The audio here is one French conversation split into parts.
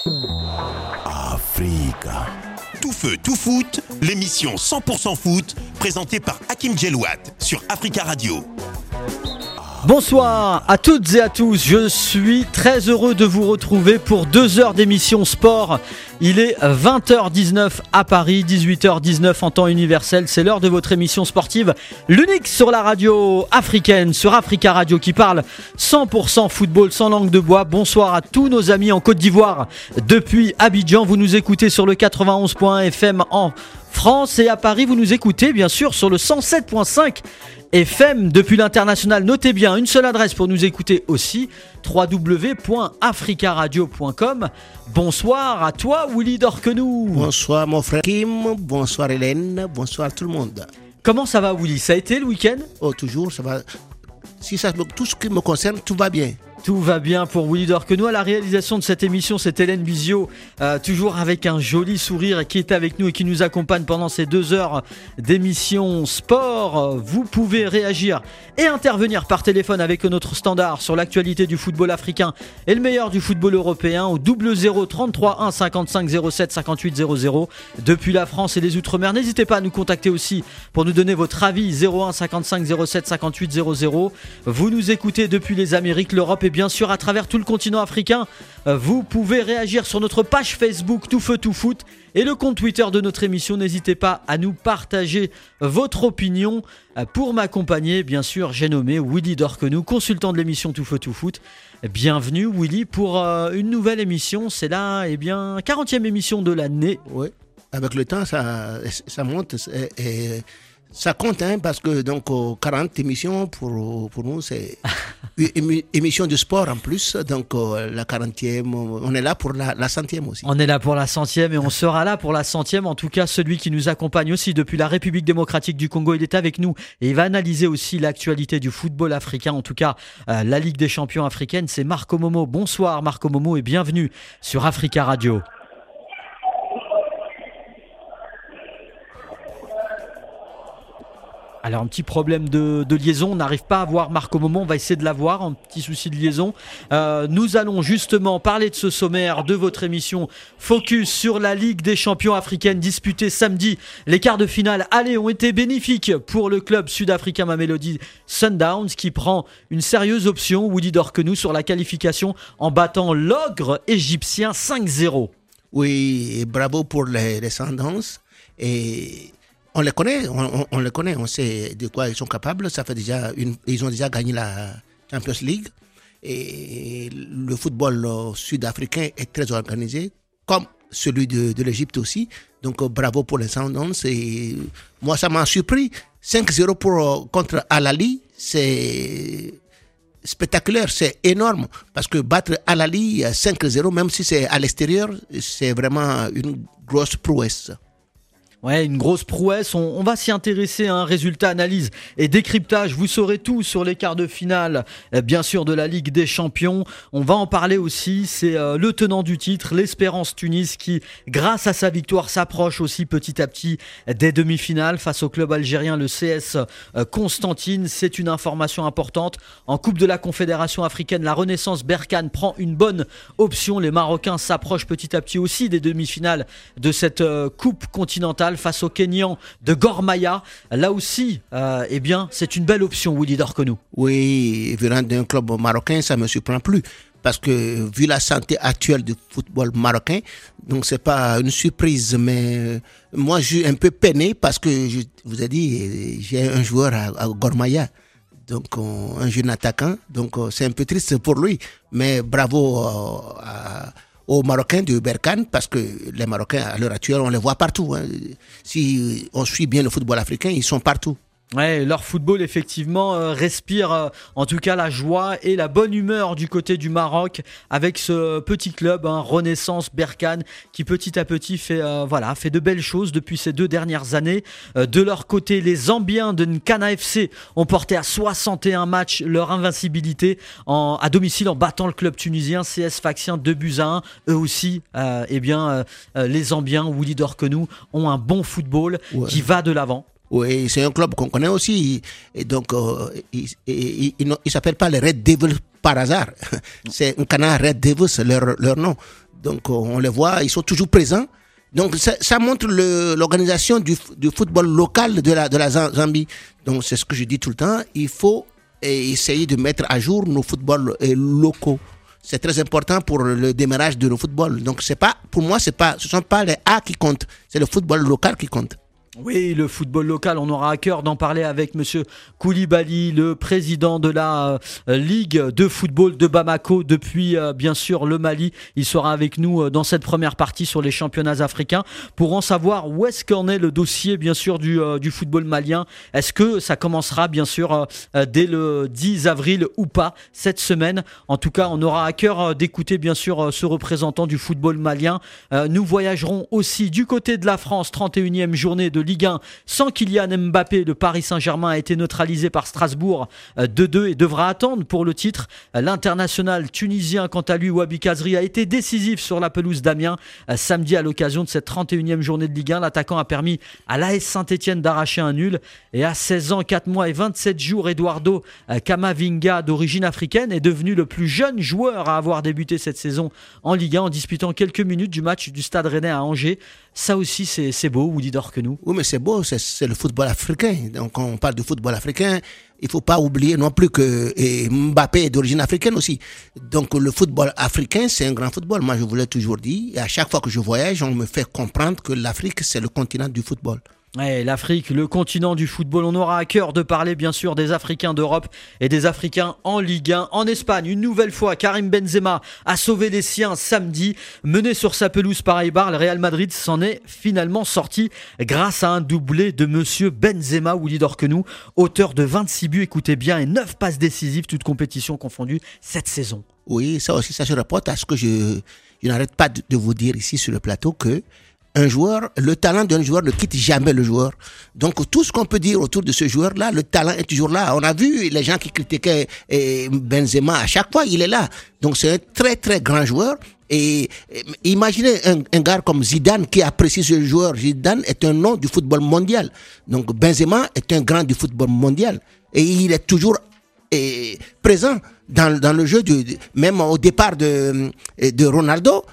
Africa. Tout feu, tout foot, l'émission 100% foot, présentée par Hakim Djelouat sur Africa Radio. Bonsoir à toutes et à tous, je suis très heureux de vous retrouver pour 2 heures d'émission sport. Il est 20h19 à Paris, 18h19 en temps universel, c'est l'heure de votre émission sportive, l'unique sur la radio africaine, sur Africa Radio qui parle 100% football sans langue de bois. Bonsoir à tous nos amis en Côte d'Ivoire depuis Abidjan, vous nous écoutez sur le 91.1 FM en France et à Paris vous nous écoutez bien sûr sur le 107.5 FM depuis l'international. Notez bien, une seule adresse pour nous écouter aussi, www.africaradio.com. Bonsoir à toi Willy Dorquenou. Bonsoir mon frère Kim, bonsoir Hélène, bonsoir tout le monde. Comment ça va Willy? Ça a été le week-end? Oh toujours, ça va. Si ça, tout ce qui me concerne, tout va bien. Tout va bien pour Willy Dorquenou. À la réalisation de cette émission, c'est Hélène Bizio, toujours avec un joli sourire, qui est avec nous et qui nous accompagne pendant ces 2 heures d'émission sport. Vous pouvez réagir et intervenir par téléphone avec notre standard sur l'actualité du football africain et le meilleur du football européen au 00 33 1 55 07 58 00 depuis la France et les Outre-mer. N'hésitez pas à nous contacter aussi pour nous donner votre avis 01 55 07 58 00. Vous nous écoutez depuis les Amériques, l'Europe et bien sûr à travers tout le continent africain. Vous pouvez réagir sur notre page Facebook Tout Feu Tout Foot et le compte Twitter de notre émission. N'hésitez pas à nous partager votre opinion. Pour m'accompagner, bien sûr, j'ai nommé Willy Dorquenou, consultant de l'émission Tout Feu Tout Foot. Bienvenue Willy pour une nouvelle émission. C'est la 40e émission de l'année. Oui, avec le temps ça monte et ça compte parce que donc 40 émissions pour nous c'est une émission de sport en plus, donc la 40e, on est là pour la 100e aussi. On est là pour la 100e et on sera là pour la 100e. En tout cas, celui qui nous accompagne aussi depuis la République démocratique du Congo, il est avec nous et il va analyser aussi l'actualité du football africain, en tout cas la Ligue des champions africaine, c'est Marco Momo. Bonsoir Marco Momo et bienvenue sur Africa Radio. Alors un petit problème de liaison, on n'arrive pas à voir Marco Momo, on va essayer de l'avoir, un petit souci de liaison. Nous allons justement parler de ce sommaire de votre émission Focus sur la Ligue des champions africaine disputée samedi. Les quarts de finale aller ont été bénéfiques pour le club sud-africain Mamelodi Sundowns qui prend une sérieuse option, Willy Dorquenou, sur la qualification en battant l'ogre égyptien 5-0. Oui, et bravo pour les Sundowns et... On les connaît, on sait de quoi ils sont capables. Ça fait ils ont déjà gagné la Champions League et le football sud-africain est très organisé, comme celui de l'Égypte aussi. Donc bravo pour les Sundowns. Et moi ça m'a surpris. 5-0 contre Al Ahly, c'est spectaculaire, c'est énorme parce que battre Al Ahly 5-0, même si c'est à l'extérieur, c'est vraiment une grosse prouesse. Ouais, une grosse prouesse. On va s'y intéresser à un résultat, analyse et décryptage. Vous saurez tout sur les quarts de finale, bien sûr, de la Ligue des Champions. On va en parler aussi. C'est le tenant du titre, l'Espérance Tunis, qui, grâce à sa victoire, s'approche aussi petit à petit des demi-finales face au club algérien, le CS Constantine. C'est une information importante. En Coupe de la Confédération africaine, la Renaissance Berkane prend une bonne option. Les Marocains s'approchent petit à petit aussi des demi-finales de cette Coupe continentale face au Kenyan de Gor Mahia. Là aussi, c'est une belle option, Willy Dorquenou. Oui, venant d'un club marocain, ça ne me surprend plus. Parce que vu la santé actuelle du football marocain, donc c'est pas une surprise. Mais moi, je suis un peu peiné parce que, je vous ai dit, j'ai un joueur à Gor Mahia. Donc, un jeune attaquant. Donc, c'est un peu triste pour lui. Mais bravo aux Marocains de Berkane, parce que les Marocains, à l'heure actuelle, on les voit partout. Si on suit bien le football africain, ils sont partout. Ouais, leur football effectivement respire en tout cas la joie et la bonne humeur du côté du Maroc avec ce petit club Renaissance Berkane qui petit à petit fait de belles choses depuis ces 2 dernières années. De leur côté, les Zambiens de Nkana FC ont porté à 61 matchs leur invincibilité à domicile en battant le club tunisien CS Sfaxien 2-1. Eux aussi, les Zambiens, Willy Dorquenou, ont un bon football qui va de l'avant. Oui, c'est un club qu'on connaît aussi. Et donc, il ne s'appelle pas les Red Devils par hasard. C'est un canard Red Devils, leur nom. Donc on les voit, ils sont toujours présents. Donc ça montre l'organisation du football local de la Zambie. Donc c'est ce que je dis tout le temps, il faut essayer de mettre à jour nos footballs locaux. C'est très important pour le démarrage de nos footballs. Donc pour moi, ce sont pas les A qui comptent, c'est le football local qui compte. Oui, le football local, on aura à cœur d'en parler avec monsieur Koulibaly, le président de la Ligue de football de Bamako depuis bien sûr le Mali. Il sera avec nous dans cette première partie sur les championnats africains pour en savoir où est-ce qu'en est le dossier bien sûr du football malien. Est-ce que ça commencera bien sûr dès le 10 avril ou pas cette semaine? En tout cas, on aura à cœur d'écouter bien sûr ce représentant du football malien. Nous voyagerons aussi du côté de la France, 31e journée de Ligue 1 sans Kylian Mbappé. Le Paris Saint-Germain a été neutralisé par Strasbourg 2-2 et devra attendre pour le titre. L'international tunisien, quant à lui, Wabi Kazri, a été décisif sur la pelouse d'Amiens samedi à l'occasion de cette 31e journée de Ligue 1. L'attaquant a permis à l'AS Saint-Etienne d'arracher un nul et à 16 ans, 4 mois et 27 jours, Eduardo Camavinga, d'origine africaine, est devenu le plus jeune joueur à avoir débuté cette saison en Ligue 1 en disputant quelques minutes du match du Stade Rennais à Angers. Ça aussi, c'est beau, Woody Dorquenou. Oui, mais c'est beau, c'est le football africain. Donc, quand on parle de football africain, il ne faut pas oublier non plus que Mbappé est d'origine africaine aussi. Donc, le football africain, c'est un grand football. Moi, je vous l'ai toujours dit. Et à chaque fois que je voyage, on me fait comprendre que l'Afrique, c'est le continent du football. Ouais, l'Afrique, le continent du football. On aura à cœur de parler bien sûr des Africains d'Europe et des Africains en Ligue 1. En Espagne, une nouvelle fois, Karim Benzema a sauvé les siens samedi. Mené sur sa pelouse par Eibar, le Real Madrid s'en est finalement sorti grâce à un doublé de monsieur Benzema, Willy Dorquenou, auteur de 26 buts, écoutez bien, et 9 passes décisives, toutes compétitions confondues cette saison. Oui, ça aussi, ça se rapporte à ce que je n'arrête pas de vous dire ici sur le plateau que le talent d'un joueur ne quitte jamais le joueur. Donc tout ce qu'on peut dire autour de ce joueur-là, le talent est toujours là. On a vu les gens qui critiquaient Benzema, à chaque fois il est là. Donc c'est un très très grand joueur. Et imaginez un gars comme Zidane qui apprécie ce joueur. Zidane est un nom du football mondial. Donc Benzema est un grand du football mondial. Et il est toujours présent dans le jeu, même au départ de Ronaldo.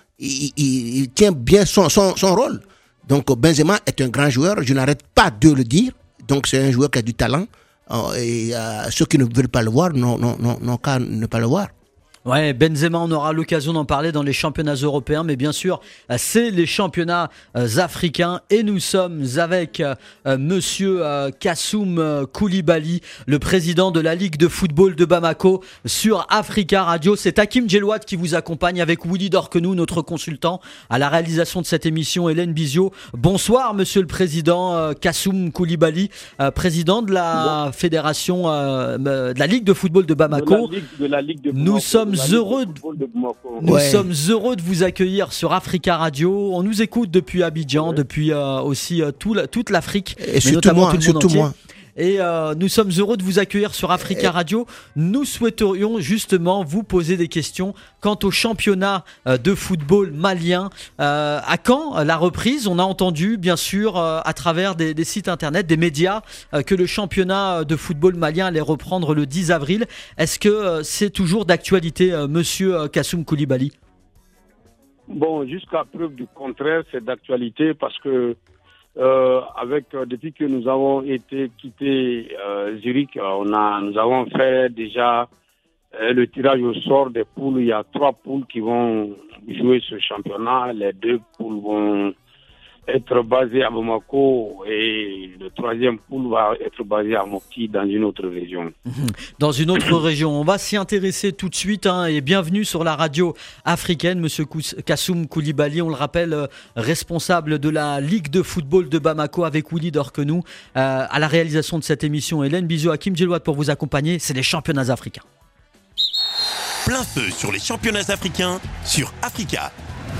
Il tient bien son rôle. Donc Benzema est un grand joueur, je n'arrête pas de le dire. Donc c'est un joueur qui a du talent. Et ceux qui ne veulent pas le voir n'ont qu'à ne pas le voir. Ouais, Benzema, on aura l'occasion d'en parler dans les championnats européens, mais bien sûr, c'est les championnats africains et nous sommes avec monsieur Kassoum Koulibaly, le président de la Ligue de football de Bamako sur Africa Radio. C'est Hakim Djelouat qui vous accompagne avec Willy Dorquenou, notre consultant à la réalisation de cette émission, Hélène Bizio. Bonsoir monsieur le président Kassoum Koulibaly, président de la fédération de la Ligue de football de Bamako. De la Ligue de Bamako. Nous sommes heureux de vous accueillir sur Africa Radio. On nous écoute depuis Abidjan, depuis aussi toute l'Afrique, et surtout moi, Et nous sommes heureux de vous accueillir sur Africa Radio. Nous souhaiterions justement vous poser des questions quant au championnat de football malien. À quand la reprise? On a entendu bien sûr à travers des sites internet, des médias, que le championnat de football malien allait reprendre le 10 avril. Est-ce que c'est toujours d'actualité, monsieur Kassoum Koulibaly? Bon, jusqu'à preuve du contraire, c'est d'actualité parce que depuis que nous avons été quittés Zurich, nous avons fait déjà le tirage au sort des poules. Il y a 3 poules qui vont jouer ce championnat. Les 2 poules vont être basées à Bamako et le 3e poule va être basé à Mopti dans une autre région. Dans une autre région. On va s'y intéresser tout de suite et bienvenue sur la radio africaine, monsieur Kassoum Koulibaly, on le rappelle, responsable de la Ligue de football de Bamako avec Willy Dorquenou. À la réalisation de cette émission, Hélène Bizio, Hakim Djelouat pour vous accompagner. C'est les championnats africains. Plein feu sur les championnats africains sur Africa.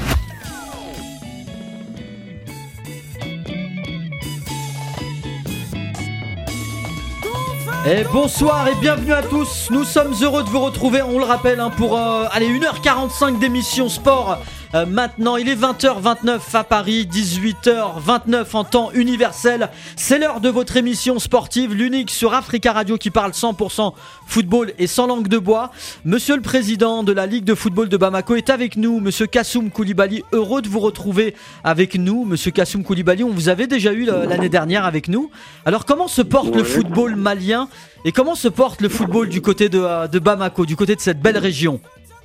Et bonsoir et bienvenue à tous. Nous sommes heureux de vous retrouver, on le rappelle, pour 1h45 d'émission sport maintenant. Il est 20h29 à Paris, 18h29 en temps universel. C'est l'heure de votre émission sportive, l'unique sur Africa Radio qui parle 100% football et sans langue de bois. Monsieur le président de la Ligue de football de Bamako est avec nous, monsieur Kassoum Koulibaly. Heureux de vous retrouver avec nous, monsieur Kassoum Koulibaly. On vous avait déjà eu l'année dernière avec nous. Alors comment se porte le football malien et comment se porte le football du côté de Bamako, du côté de cette belle région?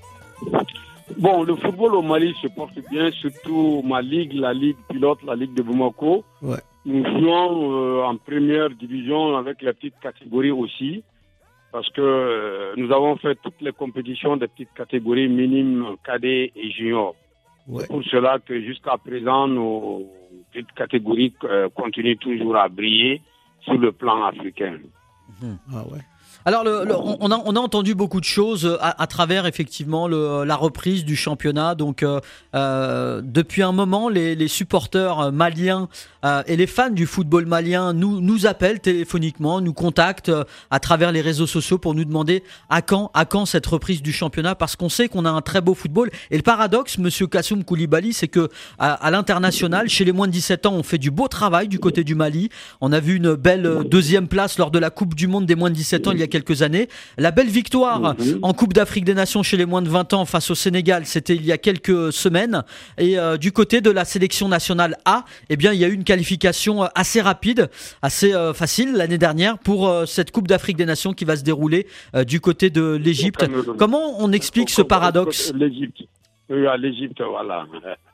Bon, le football au Mali se porte bien, surtout ma ligue, la ligue pilote, la ligue de Bamako. Ouais. Nous jouons en première division avec la petite catégorie aussi, parce que nous avons fait toutes les compétitions des petites catégories minimes, cadets et juniors. Ouais. C'est pour cela que jusqu'à présent, nos petites catégories continuent toujours à briller sur le plan africain. Ah ouais. Alors, on a entendu beaucoup de choses à travers effectivement la reprise du championnat. Donc, depuis un moment, les supporters maliens et les fans du football malien nous appellent téléphoniquement, nous contactent à travers les réseaux sociaux pour nous demander à quand cette reprise du championnat, parce qu'on sait qu'on a un très beau football. Et le paradoxe, monsieur Kassoum Koulibaly, c'est que à l'international, chez les moins de 17 ans, on fait du beau travail du côté du Mali. On a vu une belle deuxième place lors de la Coupe du Monde des moins de 17 ans il y a quelques années. La belle victoire en Coupe d'Afrique des Nations chez les moins de 20 ans face au Sénégal, c'était il y a quelques semaines. Et du côté de la sélection nationale A, eh bien, il y a eu une qualification assez rapide, assez facile l'année dernière pour cette Coupe d'Afrique des Nations qui va se dérouler du côté de l'Égypte. Comment on explique ce paradoxe? L'Égypte. Oui, à l'Égypte, voilà.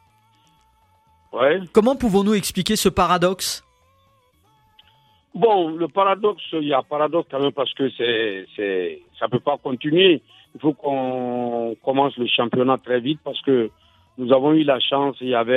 Ouais. Comment pouvons-nous expliquer ce paradoxe? Bon, le paradoxe, il y a un paradoxe quand même parce que ça peut pas continuer. Il faut qu'on commence le championnat très vite parce que nous avons eu la chance, il y a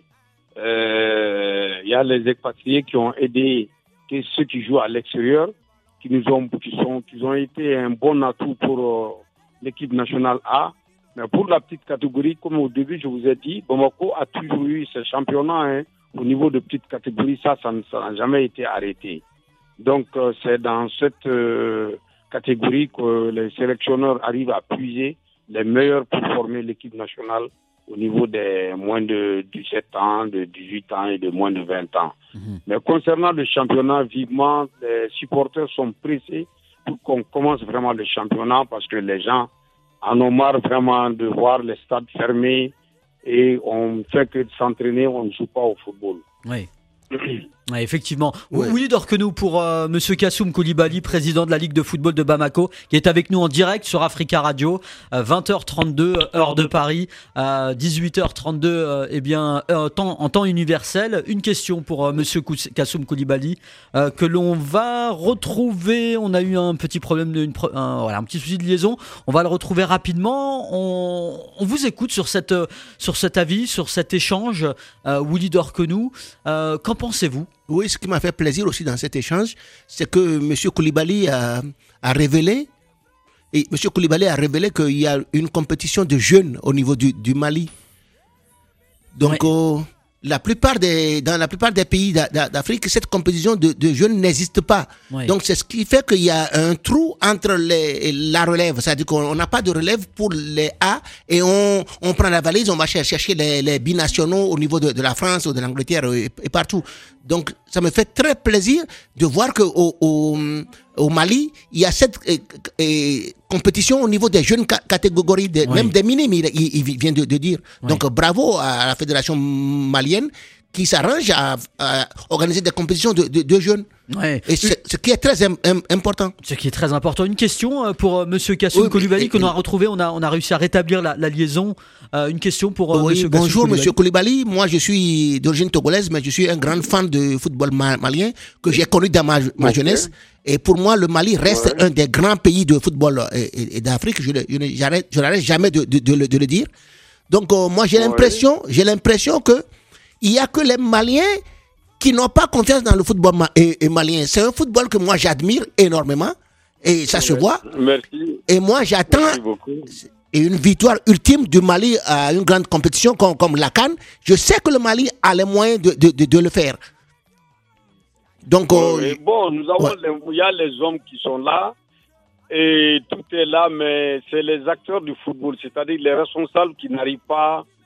les expatriés qui ont aidé ceux qui jouent à l'extérieur, qui ont été un bon atout pour l'équipe nationale A. Mais pour la petite catégorie, comme au début je vous ai dit, Bamako a toujours eu ce championnat, au niveau de petite catégorie, ça n'a jamais été arrêté. Donc c'est dans cette catégorie que les sélectionneurs arrivent à puiser les meilleurs pour former l'équipe nationale au niveau des moins de 17 ans, de 18 ans et de moins de 20 ans. Mais concernant le championnat, vivement, les supporters sont pressés pour qu'on commence vraiment le championnat parce que les gens en ont marre vraiment de voir les stades fermés et on ne fait que de s'entraîner, on ne joue pas au football. Oui. Ouais, effectivement. Ouais. Willy Dorquenou pour monsieur Kassoum Koulibaly, président de la Ligue de football de Bamako, qui est avec nous en direct sur Africa Radio, 20h32 heure de Paris, 18h32 en temps universel. Une question pour monsieur Kassoum Koulibaly que l'on va retrouver. On a eu un petit problème, un petit souci de liaison. On va le retrouver rapidement. On vous écoute sur cet avis, sur cet échange. Willy Dorquenou, qu'en pensez-vous? Oui, ce qui m'a fait plaisir aussi dans cet échange, c'est que M. Koulibaly a révélé qu'il y a une compétition de jeunes au niveau du Mali. Donc, dans la plupart des pays d'Afrique, cette compétition de jeunes n'existe pas. Oui. Donc, c'est ce qui fait qu'il y a un trou entre la relève. C'est-à-dire qu'on n'a pas de relève pour les A et on prend la valise, on va chercher les binationaux au niveau de la France ou de l'Angleterre et partout. Donc, ça me fait très plaisir de voir au Mali, il y a cette compétition au niveau des jeunes catégories, même des minimes, il vient de dire. Oui. Donc, bravo à la fédération malienne qui s'arrange à organiser des compétitions de jeunes. Ouais. Et ce qui est très important. Ce qui est très important. Une question pour monsieur Kassoum Koulibaly qu'on a retrouvé. On a réussi à rétablir la liaison. Une question pour monsieur Kassoum Bonjour Koulibaly. Monsieur Koulibaly. Moi je suis d'origine togolaise, mais je suis un grand fan de football malien que j'ai connu dans ma jeunesse. Et pour moi, le Mali reste un des grands pays de football et d'Afrique. Je n'arrête jamais de le dire. Donc moi j'ai l'impression que il y a que les Maliens qui n'ont pas confiance dans le football malien. C'est un football que moi j'admire énormément et ça se voit. Merci. Et moi j'attends une victoire ultime du Mali à une grande compétition comme la CAN. Je sais que le Mali a les moyens de le faire. Donc il y a les hommes qui sont là et tout est là, mais c'est les acteurs du football, c'est-à-dire les responsables qui n'arrivent pas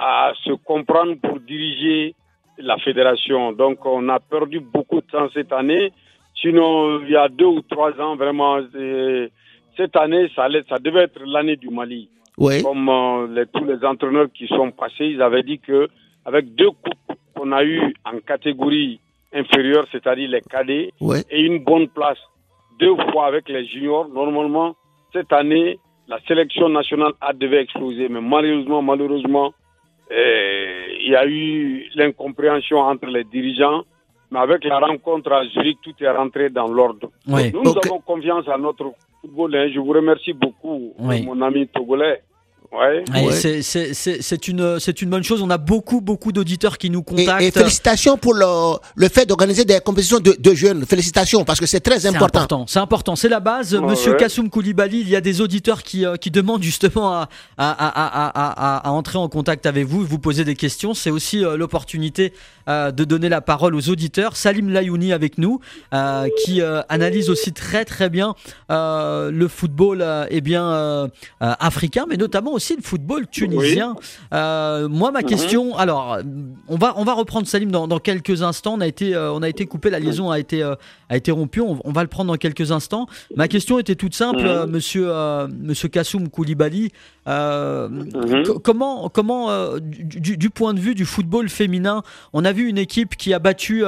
à se comprendre pour diriger la fédération. Donc, on a perdu beaucoup de temps cette année. Sinon, il y a 2 ou 3 ans, vraiment, cette année, ça devait être l'année du Mali. Oui. Comme tous les entraîneurs qui sont passés, ils avaient dit que avec 2 coupes qu'on a eues en catégorie inférieure, c'est-à-dire les cadets, et une bonne place 2 fois avec les juniors, normalement, cette année, la sélection nationale devait exploser. Mais malheureusement, il y a eu l'incompréhension entre les dirigeants. Mais avec la rencontre à Zurich, tout est rentré dans l'ordre. Oui. Nous avons confiance à notre football. Je vous remercie beaucoup, mon ami togolais. Ouais. C'est une bonne chose. On a beaucoup d'auditeurs qui nous contactent. Et félicitations pour le fait d'organiser des compétitions de jeunes. Félicitations, parce que c'est très important. C'est important. C'est la base. Monsieur Kassoum Koulibaly, il y a des auditeurs qui demandent justement à entrer en contact avec vous, vous poser des questions. C'est aussi l'opportunité de donner la parole aux auditeurs. Salim Layouni avec nous, qui analyse aussi très très bien le football africain, mais notamment aussi le football tunisien. Moi, ma question, alors, on va reprendre Salim dans quelques instants. On a été coupé, la liaison a été rompue. On va le prendre dans quelques instants. Ma question était toute simple, Monsieur Kassoum Koulibaly. Comment du point de vue du football féminin, on a vu une équipe qui a battu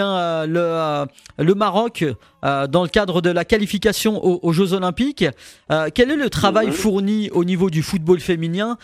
le Maroc dans le cadre de la qualification aux Jeux Olympiques. Quel est le travail fourni au niveau du football féminin,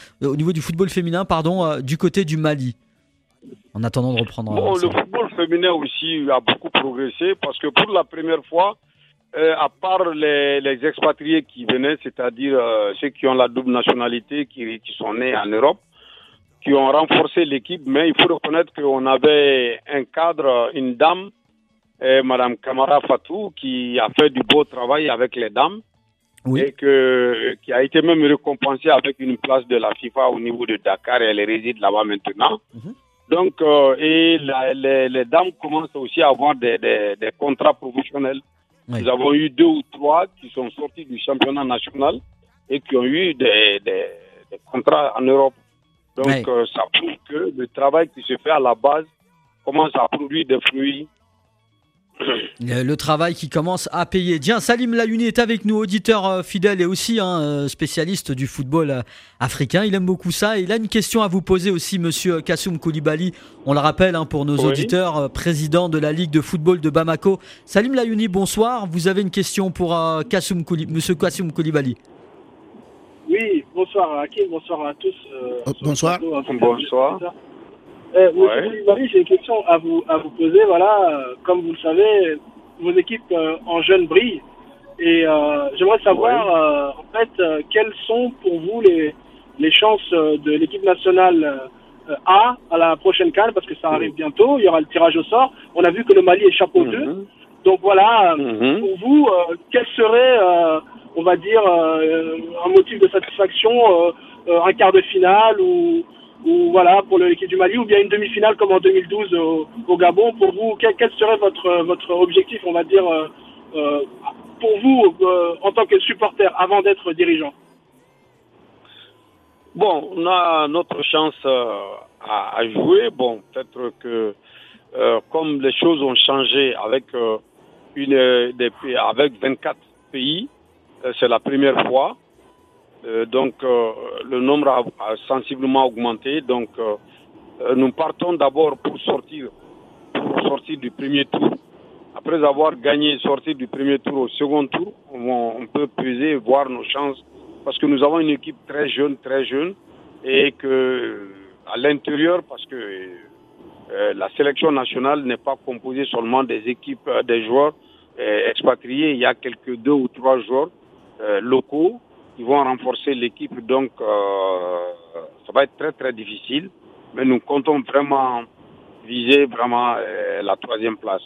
du côté du Mali, en attendant de reprendre? Le football féminin aussi a beaucoup progressé, parce que pour la première fois, à part les expatriés qui venaient, c'est-à-dire ceux qui ont la double nationalité, qui sont nés en Europe, qui ont renforcé l'équipe, mais il faut reconnaître qu'on avait un cadre, une dame, Madame Kamara Fatou, qui a fait du beau travail avec les dames, et qui a été même récompensée avec une place de la FIFA au niveau de Dakar, et elle réside là-bas maintenant. Donc, les dames commencent aussi à avoir des contrats professionnels. Nous avons eu 2 ou 3 qui sont sortis du championnat national et qui ont eu des contrats en Europe. Donc, ça prouve que le travail qui se fait à la base commence à produire des fruits. Le travail qui commence à payer. Tiens, Salim Layouni est avec nous, auditeur fidèle et aussi spécialiste du football africain. Il aime beaucoup ça. Il a une question à vous poser aussi, Monsieur Kassoum Koulibaly. On le rappelle pour nos auditeurs, président de la Ligue de football de Bamako. Salim Layouni, bonsoir. Vous avez une question pour Monsieur Kassoum Koulibaly. Oui, bonsoir Hakim, bonsoir à tous. Bonsoir. Bonsoir. Monsieur Koulibaly, j'ai une question à vous poser. Voilà, comme vous le savez, vos équipes en jeunes brillent. Et j'aimerais savoir, quelles sont pour vous les chances de l'équipe nationale à la prochaine CAN, parce que ça arrive bientôt. Il y aura le tirage au sort. On a vu que le Mali est chapeau 2. Donc voilà, pour vous, quel serait, on va dire, un motif de satisfaction, un quart de finale ou voilà pour l'équipe du Mali, ou bien une demi-finale comme en 2012 au Gabon? Pour vous, quel serait votre objectif, on va dire, pour vous en tant que supporter avant d'être dirigeant? Bon, on a notre chance à jouer. Bon, peut-être que comme les choses ont changé avec avec 24 pays, c'est la première fois. Donc, le nombre a sensiblement augmenté. Donc, nous partons d'abord pour sortir du premier tour. Après avoir sorti du premier tour au second tour, on peut peser et voir nos chances. Parce que nous avons une équipe très jeune, et que à l'intérieur, parce que la sélection nationale n'est pas composée seulement des équipes, des joueurs expatriés. Il y a 2 ou 3 joueurs locaux qui vont renforcer l'équipe, donc ça va être très très difficile, mais nous comptons vraiment viser la 3e place.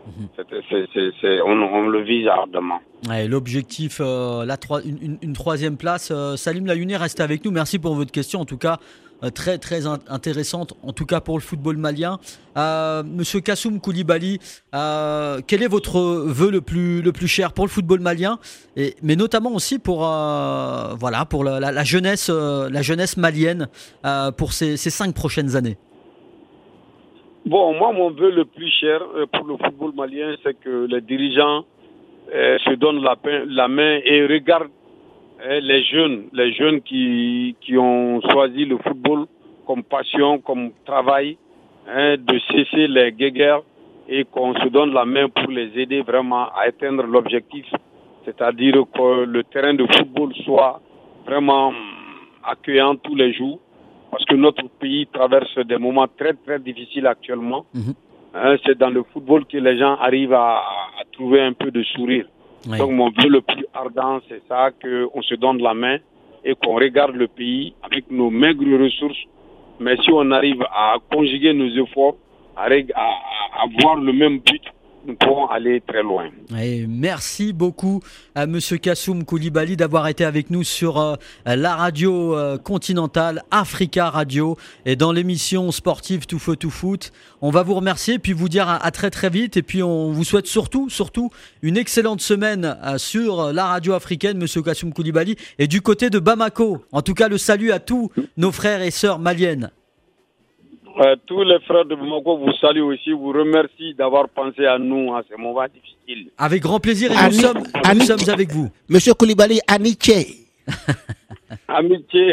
On le vise ardemment. L'objectif, une 3e place. Salim Layouni reste avec nous. Merci pour votre question. En tout cas, très très intéressante, en tout cas pour le football malien. Monsieur Kassoum Koulibaly, quel est votre vœu le plus cher pour le football malien, mais notamment aussi pour la jeunesse malienne pour ces 5 prochaines années? Bon, moi, mon vœu le plus cher pour le football malien, c'est que les dirigeants se donnent la main et regardent les jeunes qui ont choisi le football comme passion, comme travail, de cesser les guéguerres et qu'on se donne la main pour les aider vraiment à atteindre l'objectif, c'est-à-dire que le terrain de football soit vraiment accueillant tous les jours, parce que notre pays traverse des moments très très difficiles actuellement. C'est dans le football que les gens arrivent à trouver un peu de sourire. Oui. Donc mon vœu le plus ardent, c'est ça, qu'on se donne la main et qu'on regarde le pays avec nos maigres ressources. Mais si on arrive à conjuguer nos efforts, à voir le même but, nous pourrons aller très loin. Et merci beaucoup à Monsieur Kassoum Koulibaly d'avoir été avec nous sur la radio continentale Africa Radio et dans l'émission sportive Tout Feu Tout Foot. On va vous remercier puis vous dire à très très vite, et puis on vous souhaite surtout une excellente semaine sur la radio africaine, Monsieur Kassoum Koulibaly, et du côté de Bamako. En tout cas, le salut à tous nos frères et sœurs maliennes. Tous les frères de Bamako vous saluent aussi, vous remercie d'avoir pensé à nous à ces moments difficiles. Avec grand plaisir, et nous sommes avec vous. Monsieur Koulibaly, amitié. Amitié.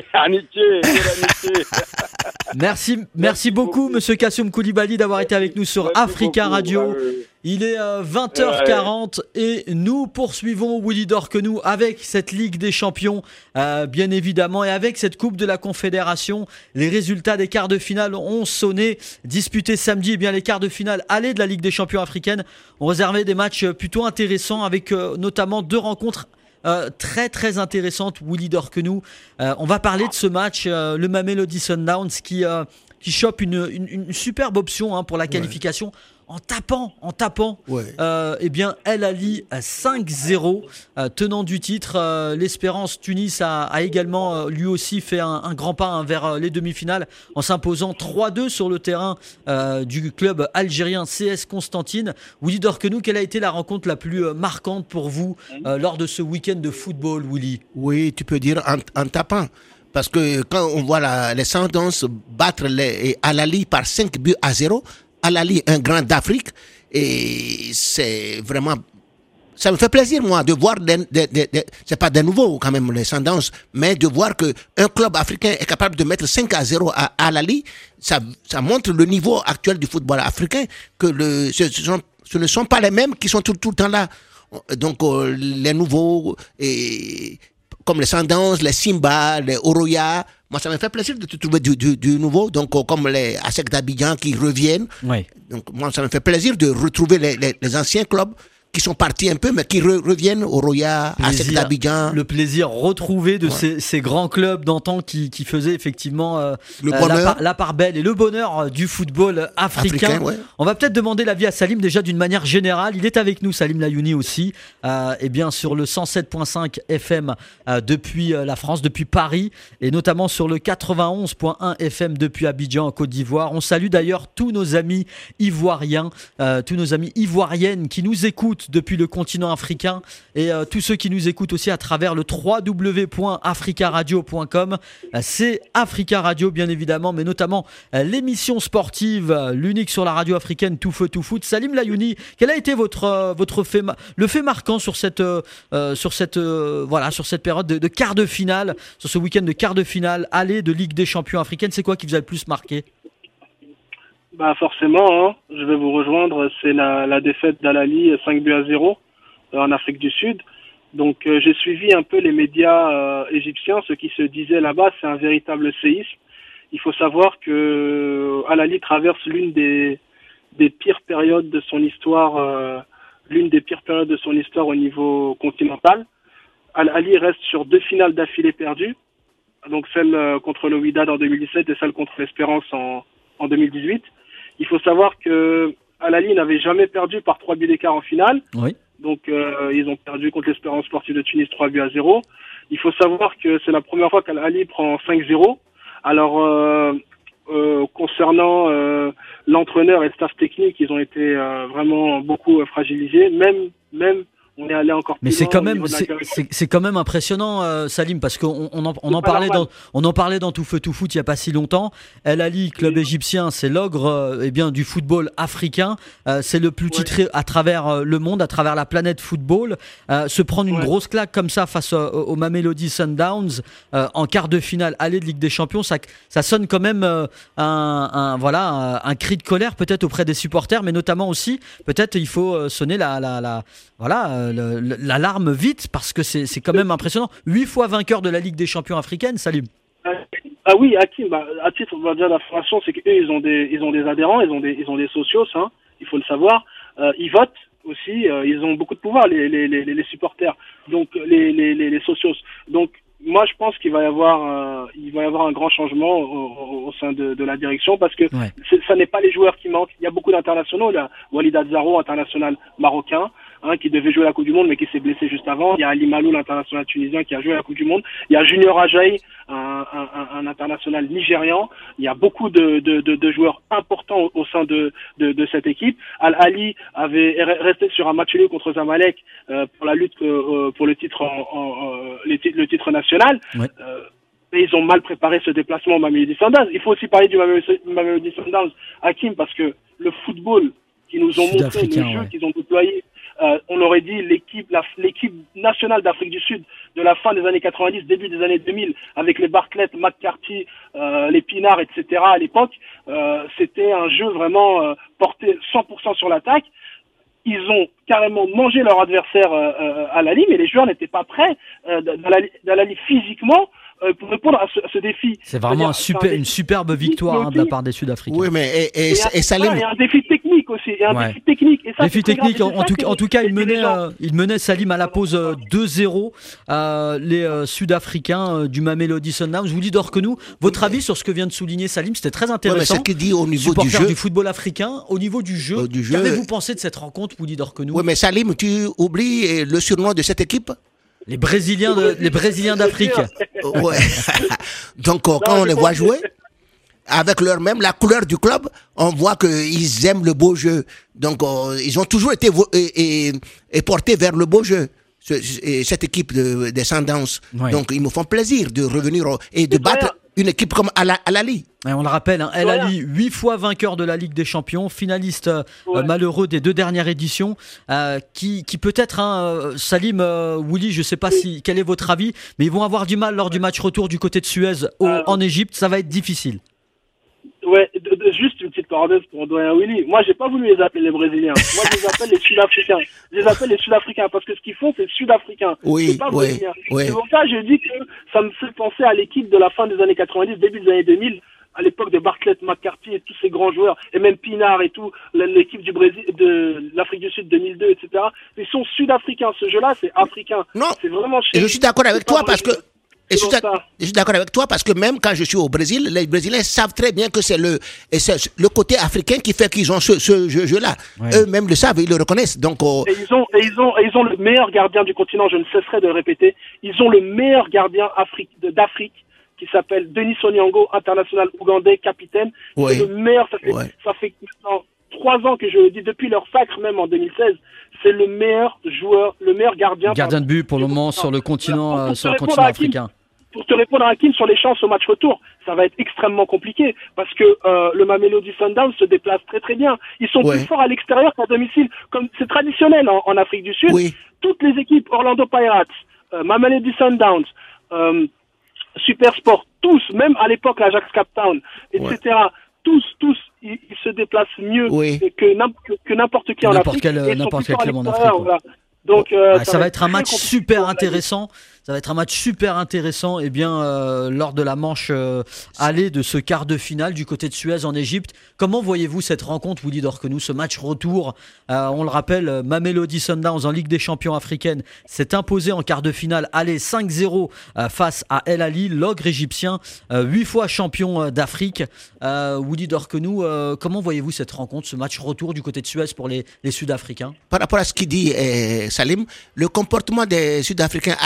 Merci beaucoup, Monsieur Kassoum Koulibaly, d'avoir été avec nous sur Africa Radio. Il est 20h40 et nous poursuivons, Willy Dorquenou, avec cette Ligue des Champions, bien évidemment, et avec cette Coupe de la Confédération. Les résultats des quarts de finale ont sonné. Disputés samedi, et bien les quarts de finale aller de la Ligue des Champions africaine ont réservé des matchs plutôt intéressants, avec notamment 2 rencontres très très intéressante, Willy Dorquenou. On va parler de ce match, le Mamelodi Sundowns qui chope une superbe option pour la qualification. En tapant, eh bien El Ahly 5-0, tenant du titre. L'Espérance Tunis a également lui aussi fait un grand pas vers les demi-finales en s'imposant 3-2 sur le terrain du club algérien CS Constantine. Willy Dorquenou, quelle a été la rencontre la plus marquante pour vous lors de ce week-end de football, Willy? Oui, tu peux dire en tapant. Parce que quand on voit les Sundowns battre Al Ahly par 5-0, Al Ahly, un grand d'Afrique, et c'est vraiment, ça me fait plaisir moi de voir c'est pas des nouveaux quand même les Sundowns, mais de voir que un club africain est capable de mettre 5-0 à Al Ahly, ça montre le niveau actuel du football africain, que ce ne sont pas les mêmes qui sont tout le temps là. Donc les nouveaux, et comme les Sundowns, les Simba, les Oroya. Moi, ça me fait plaisir de te trouver du nouveau. Donc, comme les ASEC d'Abidjan qui reviennent. Oui. Donc, moi, ça me fait plaisir de retrouver les anciens clubs qui sont partis un peu, mais qui reviennent au Roya, ASEC d'Abidjan. Le plaisir retrouvé de ces grands clubs d'antan qui faisaient effectivement la part belle et le bonheur du football africain. On va peut-être demander l'avis à Salim déjà d'une manière générale. Il est avec nous, Salim Layouni aussi, et bien sur le 107.5 FM depuis la France, depuis Paris, et notamment sur le 91.1 FM depuis Abidjan en Côte d'Ivoire. On salue d'ailleurs tous nos amis ivoiriens, tous nos amis ivoiriennes qui nous écoutent depuis le continent africain, et tous ceux qui nous écoutent aussi à travers le www.africaradio.com. C'est Africa Radio bien évidemment, mais notamment l'émission sportive, l'unique sur la radio africaine Tout Feu Tout Foot. Salim Layouni, quel a été le fait marquant sur cette période de quart de finale, sur ce week-end de quart de finale aller de Ligue des Champions africaine? C'est quoi qui vous a le plus marqué? Forcément, je vais vous rejoindre, c'est la défaite d'Al Ahly 5-0 en Afrique du Sud. Donc j'ai suivi un peu les médias égyptiens, ce qui se disait là-bas, c'est un véritable séisme. Il faut savoir que Al Ahly traverse l'une des pires périodes de son histoire, au niveau continental. Al Ahly reste sur 2 finales d'affilée perdues, donc celle contre le Wydad en 2017 et celle contre l'Espérance en 2018. Il faut savoir que Al Ahly n'avait jamais perdu par 3 buts d'écart en finale. Oui. Donc ils ont perdu contre l'Espérance sportive de Tunis 3-0. Il faut savoir que c'est la première fois qu'Al Ahly prend 5-0. Alors, concernant l'entraîneur et le staff technique, ils ont été vraiment beaucoup fragilisés. Même on est allé encore plus mais loin. C'est quand même impressionnant, Salim, parce qu'on en parlait dans Tout Feu Tout Foot il y a pas si longtemps. El Ahly, club égyptien, c'est l'ogre du football africain. C'est le plus titré à travers le monde, à travers la planète football. Se prendre une grosse claque comme ça face au Mamelodi Sundowns en quart de finale aller de Ligue des Champions, ça sonne quand même un cri de colère peut-être auprès des supporters, mais notamment aussi peut-être il faut sonner l'alarme vite, parce que c'est quand même impressionnant. 8 fois vainqueur de la Ligue des Champions africaine, Salim. Ah oui, Hakim, à titre, on va dire d'information, c'est qu'eux, ils ont des adhérents, ils ont des socios, hein, il faut le savoir. Ils votent aussi, ils ont beaucoup de pouvoir, les supporters, donc les socios. Donc, moi, je pense qu'il va y avoir un grand changement au sein de la direction, parce que ça n'est pas les joueurs qui manquent. Il y a beaucoup d'internationaux. Il y a Walid Azzaro, international marocain, qui devait jouer la Coupe du Monde, mais qui s'est blessé juste avant. Il y a Ali Malou, l'international tunisien, qui a joué la Coupe du Monde. Il y a Junior Ajayi, un international nigérian. Il y a beaucoup de joueurs importants au sein de cette équipe. Al Ahly avait resté sur un match nul contre Zamalek pour la lutte pour le titre le titre national. Ouais. Et ils ont mal préparé ce déplacement au Mamelodi Sundowns. Il faut aussi parler du Mamelodi Sundowns, Hakim, parce que le football qu'ils nous ont montré, le jeu qu'ils ont déployé, on aurait dit l'équipe nationale d'Afrique du Sud de la fin des années 90, début des années 2000, avec les Bartlett, McCarthy, les Pinard, etc. à l'époque, c'était un jeu vraiment porté 100% sur l'attaque. Ils ont carrément mangé leur adversaire à la ligne, mais les joueurs n'étaient pas prêts dans la ligne physiquement pour répondre à ce défi. C'est vraiment une superbe victoire de la part des Sud-Africains. Oui, mais et Salim... Il y a un défi technique aussi. Défi technique. Et ça, défi technique. En tout cas, il menait Salim à la pause 2-0. Les Sud-Africains du Mamelodi Sundowns. Je vous dis d'Orkenou, votre avis sur ce que vient de souligner Salim, c'était très intéressant. Ce qu'il dit au niveau du jeu, du football africain, au niveau du jeu. Qu'avez-vous pensé de cette rencontre, Woody d'Orkenou? Oui, mais Salim, tu oublies le surnom de cette équipe? Les Brésiliens d'Afrique. Ouais. Donc, quand on les voit jouer, avec la couleur du club, on voit qu'ils aiment le beau jeu. Donc, ils ont toujours été portés vers le beau jeu, cette équipe des Sundowns. Ouais. Donc, ils me font plaisir de revenir et de battre une équipe comme Al Ahly. Et on le rappelle, El Ahly, 8 fois vainqueur de la Ligue des Champions, finaliste malheureux des 2 dernières éditions, qui peut-être, Salim, Willy, je ne sais pas quel est votre avis, mais ils vont avoir du mal lors du match retour du côté de Suez en Égypte, ça va être difficile. Ouais, juste une petite parenthèse pour doyen Willy. Moi, j'ai pas voulu les appeler les Brésiliens. Moi, je les appelle les Sud-Africains. Je les appelle les Sud-Africains parce que ce qu'ils font, c'est Sud-Africain. Oui, c'est pas Brésilien. C'est pour ça que je dis que ça me fait penser à l'équipe de la fin des années 90, début des années 2000, à l'époque de Bartlett, McCarthy et tous ces grands joueurs, et même Pinard et tout, l'équipe du Brésil, de l'Afrique du Sud 2002, etc. Ils sont Sud-Africains. Ce jeu-là, c'est africain. Non. C'est vraiment et je suis d'accord avec toi parce que. Je suis d'accord avec toi parce que même quand je suis au Brésil, les Brésiliens savent très bien que c'est le côté africain qui fait qu'ils ont ce jeu-là. Ouais. Eux-mêmes le savent, ils le reconnaissent. Donc, et ils ont le meilleur gardien du continent, je ne cesserai de le répéter. Ils ont le meilleur gardien d'Afrique qui s'appelle Denis Onyango, international ougandais, capitaine. Ouais. C'est le meilleur, ça fait maintenant 3 ans que je le dis, depuis leur sacre même en 2016. C'est le meilleur joueur, le meilleur gardien de but pour le moment sur le continent, africain. Pour te répondre à Hakim sur les chances au match retour, ça va être extrêmement compliqué parce que le Mamelodi Sundowns se déplace très très bien. Ils sont plus forts à l'extérieur qu'à domicile, comme c'est traditionnel en Afrique du Sud. Oui. Toutes les équipes, Orlando Pirates, Mamelodi Sundowns, Supersport, tous, même à l'époque l'Ajax Cape Town, etc. Tous, ils se déplacent mieux que n'importe qui en Afrique. N'importe quel club en Afrique. Voilà. Donc, ça va être un match super intéressant. Ça va être un match super intéressant lors de la manche aller de ce quart de finale du côté de Suez en Égypte. Comment voyez-vous cette rencontre, Woody d'Orkenou, ce match retour? On le rappelle, Mamelodi Sundowns en Ligue des Champions africaine s'est imposé en quart de finale aller 5-0 face à El Ahly, l'ogre égyptien, 8 fois champion d'Afrique. Woody d'Orkenou, comment voyez-vous cette rencontre, ce match retour du côté de Suez pour les Sud-Africains? Par rapport à ce qu'il dit Salim, le comportement des Sud-Africains à l'extérieur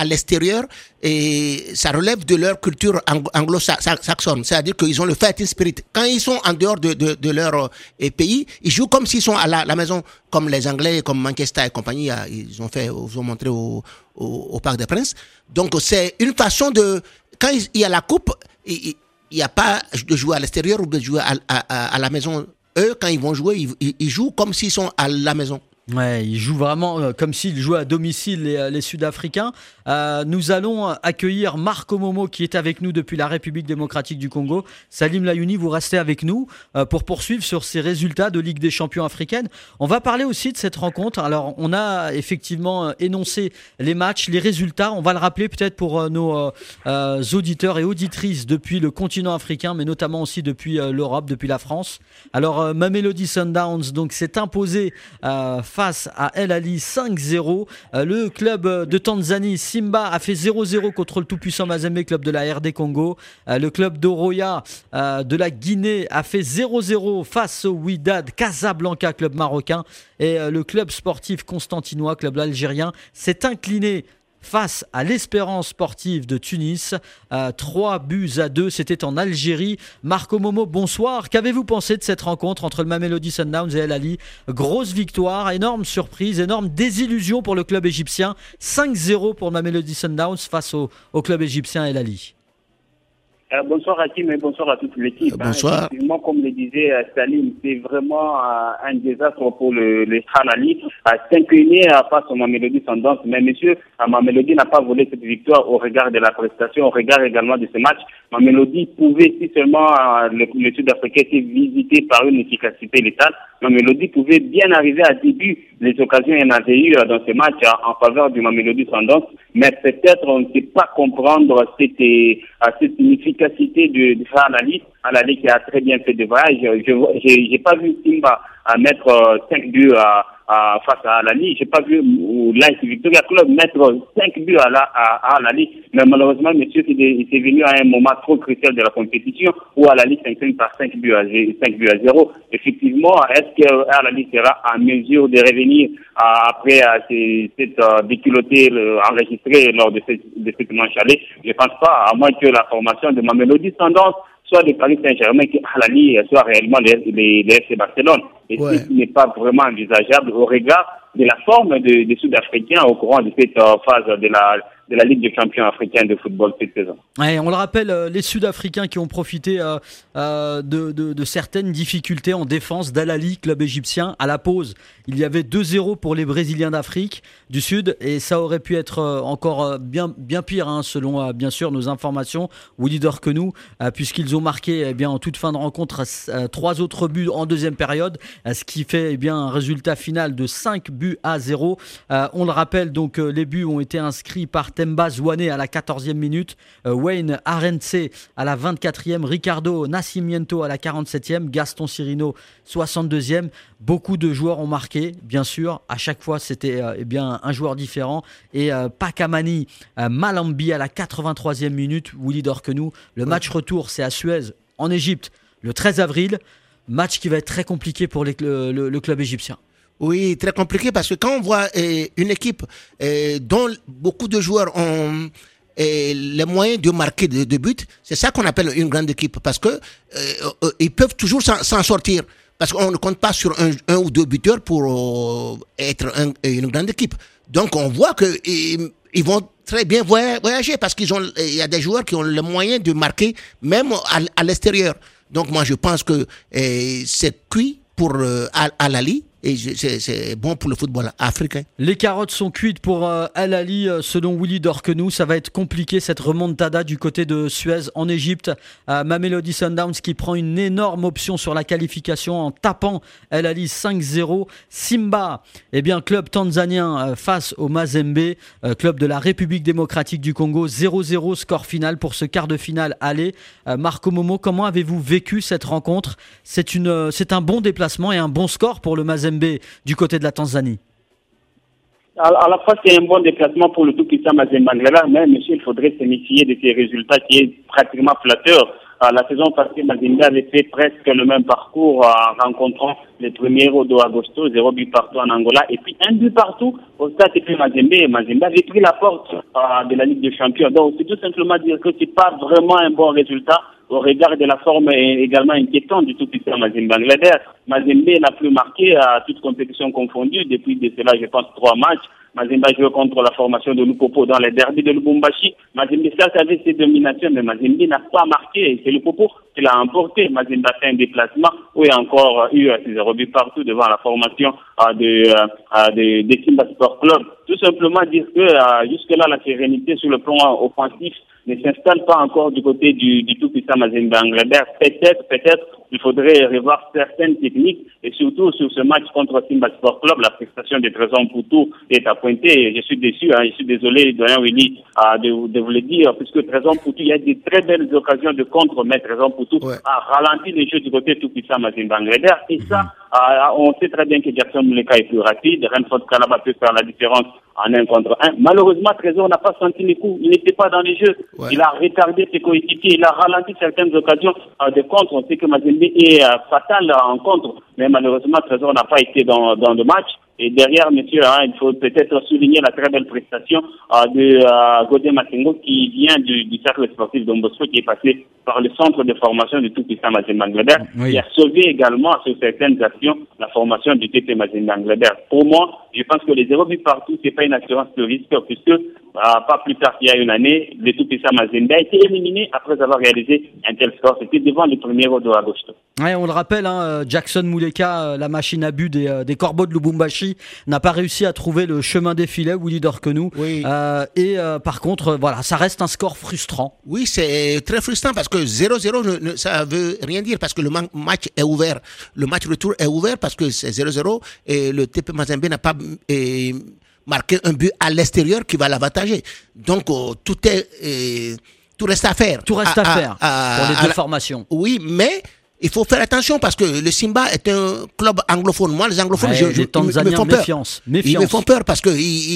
l'extérieur et ça relève de leur culture anglo-saxonne. C'est-à-dire qu'ils ont le fighting spirit. Quand ils sont en dehors de leur pays, ils jouent comme s'ils sont à la maison, comme les Anglais, comme Manchester et compagnie. Ils ont montré au Parc des Princes. Donc c'est une façon de... Quand il y a la coupe, il n'y a pas de jouer à l'extérieur ou de jouer à la maison. Eux, quand ils vont jouer, ils jouent comme s'ils sont à la maison. Ouais, ils jouent vraiment comme s'ils jouaient à domicile, les Sud-Africains. Nous allons accueillir Marc Omomo qui est avec nous depuis la République démocratique du Congo. Salim Layouni, vous restez avec nous pour poursuivre sur ces résultats de Ligue des champions africaine. On va parler aussi de cette rencontre. Alors, on a effectivement énoncé les matchs, les résultats. On va le rappeler peut-être pour nos auditeurs et auditrices depuis le continent africain, mais notamment aussi depuis l'Europe, depuis la France. Alors, Mamelodi Sundowns donc s'est imposé face à El Ahly 5-0. Le club de Tanzanie, Simba, a fait 0-0 contre le tout-puissant Mazembe, club de la RD Congo. Le club d'Oroya de la Guinée a fait 0-0 face au Wydad Casablanca, club marocain. Et le club sportif constantinois, club algérien, s'est incliné face à l'Espérance sportive de Tunis. 3-2, c'était en Algérie. Marc Omomo, bonsoir. Qu'avez-vous pensé de cette rencontre entre le Mamelodi Sundowns et El Ahly? Grosse victoire, énorme surprise, énorme désillusion pour le club égyptien. 5-0 pour le Mamelodi Sundowns face au club égyptien El Ahly. Bonsoir Hakim et bonsoir à toute l'équipe. Bonsoir. Effectivement, comme le disait Salim, c'est vraiment un désastre pour le Al Ahly. S'incliner face au Mamelodi Sundowns. Mais monsieur, Mamelodi n'a pas volé cette victoire au regard de la prestation, au regard également de ce match. Mamelodi pouvait, si seulement le Sud-Africain était visité par une efficacité létale, Mamelodi pouvait bien arriver à début. Les occasions, il y en avait eu dans ce match en faveur du Mamelodi Sundowns. Mais peut-être on ne sait pas comprendre cette efficacité du Al Ahly qui a très bien fait de voyage. J'ai pas vu Simba mettre 5 buts face à Al Ahly. J'ai pas vu Light Victoria Club mettre 5 buts à Al Ahly. Mais malheureusement, monsieur, il est venu à un moment trop crucial de la compétition où Al Ahly s'incline par 5 buts à 0. Effectivement, est-ce que Al Ahly sera en mesure de revenir après cette déculottée enregistrée lors de cette manche allée? Je pense pas, à moins que la formation de Mamelodi Sundowns soit de Paris Saint-Germain, que Al Ahly soit réellement les FC Barcelone. Et ce n'est pas vraiment envisageable au regard de la forme des Sud-Africains au courant de cette phase de la Ligue des champions africains de football cette saison. Ouais, on le rappelle, les Sud-Africains qui ont profité de certaines difficultés en défense d'Al Ahly, club égyptien. À la pause, il y avait 2-0 pour les Brésiliens d'Afrique du Sud et ça aurait pu être encore bien pire, selon bien sûr nos informations ou leaders que nous, puisqu'ils ont marqué en toute fin de rencontre 3 autres buts en deuxième période, ce qui fait un résultat final de 5-0. On le rappelle, donc les buts ont été inscrits par Temba Zwane à la 14e minute, Wayne Arendse à la 24e, Ricardo Nascimento à la 47e, Gaston Sirino 62e. Beaucoup de joueurs ont marqué, bien sûr. À chaque fois, c'était un joueur différent. Et Pakamani Malambi à la 83e minute, Willy Dorkenou. Le match retour, c'est à Suez, en Égypte, le 13 avril. Match qui va être très compliqué pour le club égyptien. Oui, très compliqué parce que quand on voit une équipe dont beaucoup de joueurs ont les moyens de marquer de buts, c'est ça qu'on appelle une grande équipe parce que ils peuvent toujours s'en sortir parce qu'on ne compte pas sur un ou deux buteurs pour être une grande équipe. Donc on voit que ils vont très bien voyager parce il y a des joueurs qui ont les moyens de marquer même à l'extérieur. Donc moi je pense que c'est cuit pour Al Ahly. Et c'est bon pour le football africain. Les carottes sont cuites pour Al Ahly, selon Willy Dorkenou. Ça va être compliqué cette remontada du côté de Suez en Égypte. Mamelodi Sundowns qui prend une énorme option sur la qualification en tapant Al Ahly 5-0. Simba, club tanzanien face au Mazembe, club de la République démocratique du Congo. 0-0 score final pour ce quart de finale aller. Marc Omomo, comment avez-vous vécu cette rencontre? C'est un bon déplacement et un bon score pour le Mazembe du côté de la Tanzanie. À la fois, c'est un bon déplacement pour le tout-puissant Mazembe, mais monsieur, il faudrait se méfier de ces résultats qui est pratiquement flatteur La saison passée, Mazembe avait fait presque le même parcours en rencontrant les premiers do Agosto, 0 but partout en Angola, et puis 1 but partout au stade TP Mazembe. Mazembe avait pris la porte de la Ligue des Champions. Donc, c'est tout simplement dire que c'est pas vraiment un bon résultat au regard de la forme également inquiétante du tout-puissant Mazembe Bangladesh. Mazembe n'a plus marqué à toute compétition confondue depuis de cela, je pense, 3 matchs. Mazembe a joué contre la formation de Lupopo dans les derbys de Lubumbashi. Mazembe avait ses dominations, mais Mazembe n'a pas marqué. C'est Lupopo qui l'a emporté. Mazembe a fait un déplacement où il y a encore eu ses 0 buts partout devant la formation de Simba Sport Club. Tout simplement dire que jusque-là, la sérénité sur le plan offensif ne s'installe pas encore du côté du tout-puissant Mazembe Bangladesh. Peut-être, il faudrait revoir certaines techniques et surtout sur ce match contre Simba Sport Club, la prestation de Trésor Poutou est à pointer. Je suis déçu, je suis désolé, Doyen Willy, de vous le dire, puisque Trésor Poutou, il y a de très belles occasions de contre, mais Trésor Poutou a ralenti les jeux du côté tout-puissant Mazembe Bangladesh. Et ça, on sait très bien que Jackson Muleka est plus rapide. Renford Kalaba peut faire la différence en 1 contre 1. Malheureusement, Trésor n'a pas senti les coups. Il n'était pas dans les jeux. Il a retardé ses coéquipiers. Il a ralenti certaines occasions de contre. On sait que Mazembe est fatal en contre. Mais malheureusement, Trésor n'a pas été dans le match. Et derrière, monsieur, il faut peut-être souligner la très belle prestation de Godé Masengo qui vient du cercle sportif d'Ombosco, qui est passé par le centre de formation du tout-puissant Mazembe Bangladesh, qui a sauvé également sur certaines actions la formation du TP Mazembe Bangladesh. Pour moi, je pense que les 0 buts partout, c'est pas une assurance de risque, puisque pas plus tard qu'il y a une année, le tout-puissant Mazembe a été éliminé après avoir réalisé un tel score. C'était devant le premier do Agosto. Ouais, on le rappelle, Jackson Muleka, la machine à but des Corbeaux de Lubumbashi, n'a pas réussi à trouver le chemin des filets, Willy Dorquenou. Oui. Par contre, voilà, ça reste un score frustrant. Oui, c'est très frustrant parce que 0-0, ça veut rien dire parce que le match est ouvert. Le match retour est ouvert parce que c'est 0-0 et le TP Mazembe n'a pas marqué un but à l'extérieur qui va l'avantager. Donc, tout reste à faire. Tout reste à faire pour les deux formations. Oui, mais il faut faire attention parce que le Simba est un club anglophone. Moi, les anglophones, les Tanzaniens, me font peur. méfiance. Ils me font peur parce que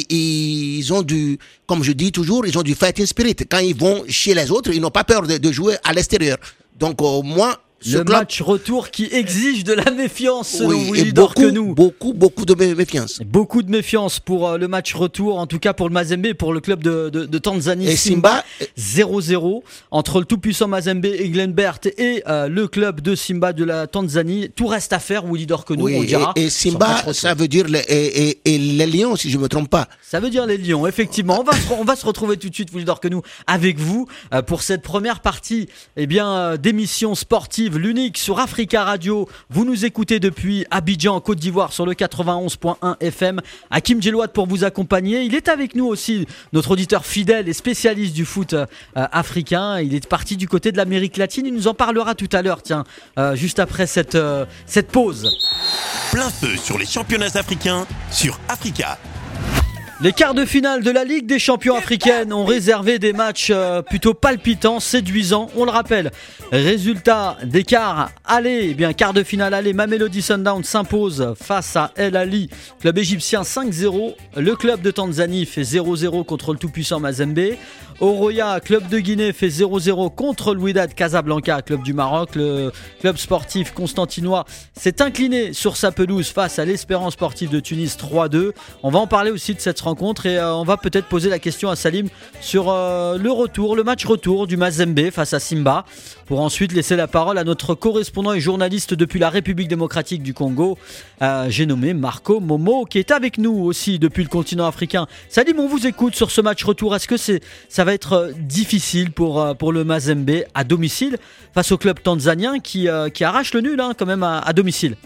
ils ont comme je dis toujours, ils ont du fighting spirit. Quand ils vont chez les autres, ils n'ont pas peur de jouer à l'extérieur. Donc, moi, match retour qui exige de la méfiance selon Willy Dorquenou. Beaucoup de méfiance. Beaucoup de méfiance pour le match retour, en tout cas pour le Mazembe, pour le club de Tanzanie. Et Simba 0-0 entre le tout-puissant Mazembe et Glenbert et le club de Simba de la Tanzanie. Tout reste à faire, Willy Dorquenou, on dira. Et Simba, ça veut dire les Lions, si je ne me trompe pas. Ça veut dire les Lions, effectivement. On va se retrouver tout de suite, Willy Dorquenou, avec vous pour cette première partie d'émission sportive, l'unique sur Africa Radio. Vous nous écoutez depuis Abidjan, Côte d'Ivoire, sur le 91.1 FM. Hakim Djelouat pour vous accompagner. Il est avec nous aussi, notre auditeur fidèle et spécialiste du foot africain. Il est parti du côté de l'Amérique latine. Il nous en parlera tout à l'heure, juste après cette pause. Plein feu sur les championnats africains sur Africa. Les quarts de finale de la Ligue des champions africaine ont réservé des matchs plutôt palpitants, séduisants. On le rappelle, résultat des quarts aller, quart de finale aller, Mamelodi Sundowns s'impose face à El Ahly, club égyptien 5-0. Le club de Tanzanie fait 0-0 contre le tout-puissant Mazembe. Oroya, club de Guinée, fait 0-0 contre le Wydad Casablanca, club du Maroc. Le club sportif constantinois s'est incliné sur sa pelouse face à l'Espérance sportive de Tunis 3-2. On va en parler aussi de cette rencontre et on va peut-être poser la question à Salim sur le match retour du Mazembe face à Simba, pour ensuite laisser la parole à notre correspondant et journaliste depuis la République démocratique du Congo, j'ai nommé Marco Momo, qui est avec nous aussi depuis le continent africain. Salim, on vous écoute sur ce match retour. Est-ce que ça va être difficile pour le Mazembe à domicile face au club tanzanien qui arrache le nul quand même à domicile?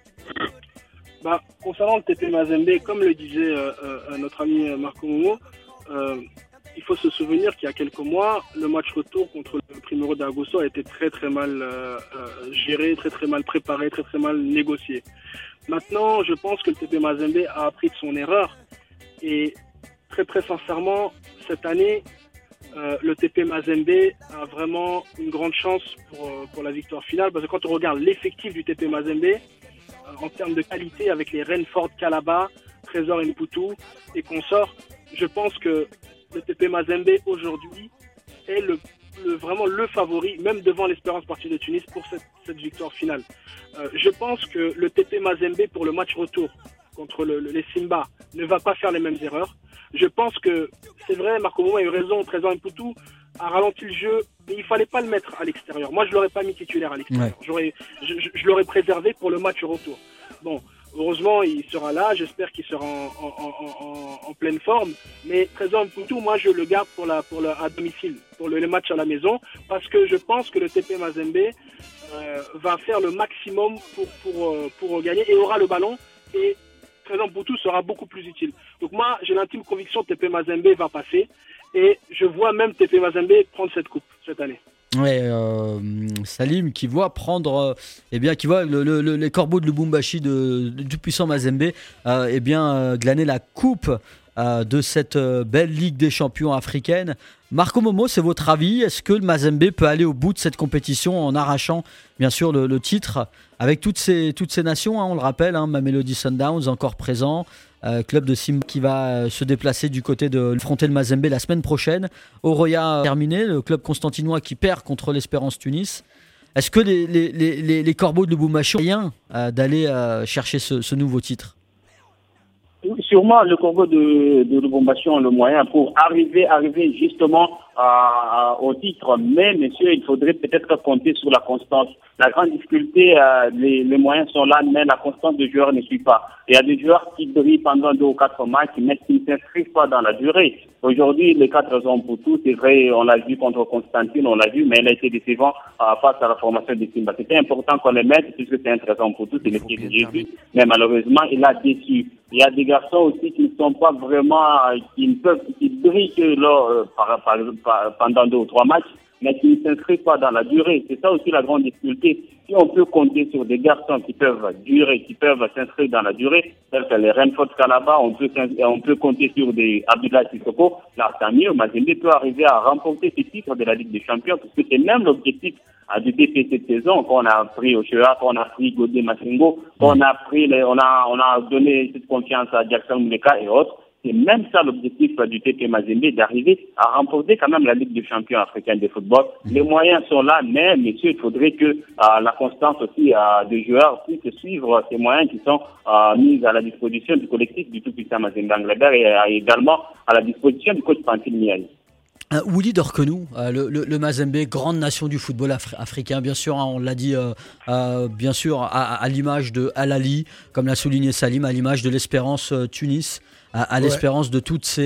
Concernant le TP Mazembe, comme le disait notre ami Marco Momo, il faut se souvenir qu'il y a quelques mois, le match retour contre le Primeiro d'Agosto a été très très mal géré, très très mal préparé, très très mal négocié. Maintenant, je pense que le TP Mazembe a appris de son erreur et très très sincèrement, cette année, le TP Mazembe a vraiment une grande chance pour la victoire finale, parce que quand on regarde l'effectif du TP Mazembe, en termes de qualité, avec les Renford Kalaba, Trésor Poutou et consorts, je pense que le TP Mazembe aujourd'hui est le vraiment le favori, même devant l'Espérance Sportive de Tunis pour cette victoire finale. Je pense que le TP Mazembe pour le match retour contre les Simba ne va pas faire les mêmes erreurs. Je pense que c'est vrai, Marco Momo a eu raison, Trésor Mputu a ralenti le jeu, mais il fallait pas le mettre à l'extérieur. Moi, je l'aurais pas mis titulaire à l'extérieur. Ouais. Je l'aurais préservé pour le match retour. Bon, heureusement, il sera là. J'espère qu'il sera en pleine forme. Mais Trésor Mputu, moi, je le garde à domicile, pour le match à la maison, parce que je pense que le TP Mazembe va faire le maximum pour gagner et aura le ballon. Et Trésor Mputu sera beaucoup plus utile. Donc moi, j'ai l'intime conviction que TP Mazembe va passer. Et je vois même TP Mazembe prendre cette coupe cette année. Ouais, Salim qui voit prendre, qui voit les corbeaux de Lubumbashi du puissant Mazembe, glaner la coupe de cette belle Ligue des champions africaine. Marco Momo, c'est votre avis? Est-ce que le Mazembe peut aller au bout de cette compétition en arrachant bien sûr le titre avec toutes ces nations, on le rappelle, Mamelodi Sundowns encore présent, club de Simba qui va se déplacer du côté de affronter le Mazembe la semaine prochaine. Oroya terminé, le club constantinois qui perd contre l'Espérance Tunis. Est-ce que les corbeaux de Lubumbashi ont rien d'aller chercher ce nouveau titre? Sûrement, le Congo de Lubumbashi ont le moyen pour arriver justement au titre. Mais, messieurs, il faudrait peut-être compter sur la constance. La grande difficulté, les moyens sont là, mais la constance des joueurs ne suit pas. Il y a des joueurs qui brillent pendant 2 ou 4 matchs, mais qui ne s'inscrivent pas dans la durée. Aujourd'hui, les 4 raisons pour tout, c'est vrai, on l'a vu contre Constantine, mais elle a été décevant face à la formation des Simba. C'était important qu'on les mette, puisque c'est un raison pour tout, c'est le pied de Jésus. Mais malheureusement, il a déçu. Il y a des garçons aussi qui ne sont pas vraiment, qui brillent que pendant 2 ou 3 matchs, mais qui ne s'inscrivent pas dans la durée. C'est ça aussi la grande difficulté. Si on peut compter sur des garçons qui peuvent durer, qui peuvent s'inscrire dans la durée, tels que les Renfort Kalaba, on peut compter sur des Abdoulaye Sissoko, là, tant mieux. Mazembe peut arriver à remporter ces titres de la Ligue des Champions, puisque c'est même l'objectif du TP cette saison, qu'on a pris au Ochoa, qu'on a pris Godé Massingo, qu'on a pris on a donné cette confiance à Jackson Muleka et autres. C'est même ça l'objectif du TP Mazembe, d'arriver à remporter quand même la Ligue des champions africaine de football. Les moyens sont là, mais messieurs, il faudrait que la constance aussi des joueurs puisse suivre ces moyens qui sont mis à la disposition du collectif du tout-puissant Mazembe Angleterre et également à la disposition du coach Pantil Miali. Willy Dorkenou, le Mazembe, grande nation du football africain, bien sûr, on l'a dit, bien sûr, à l'image de Al Ahly, comme l'a souligné Salim, à l'image de l'Espérance Tunis, à l'espérance de tous ces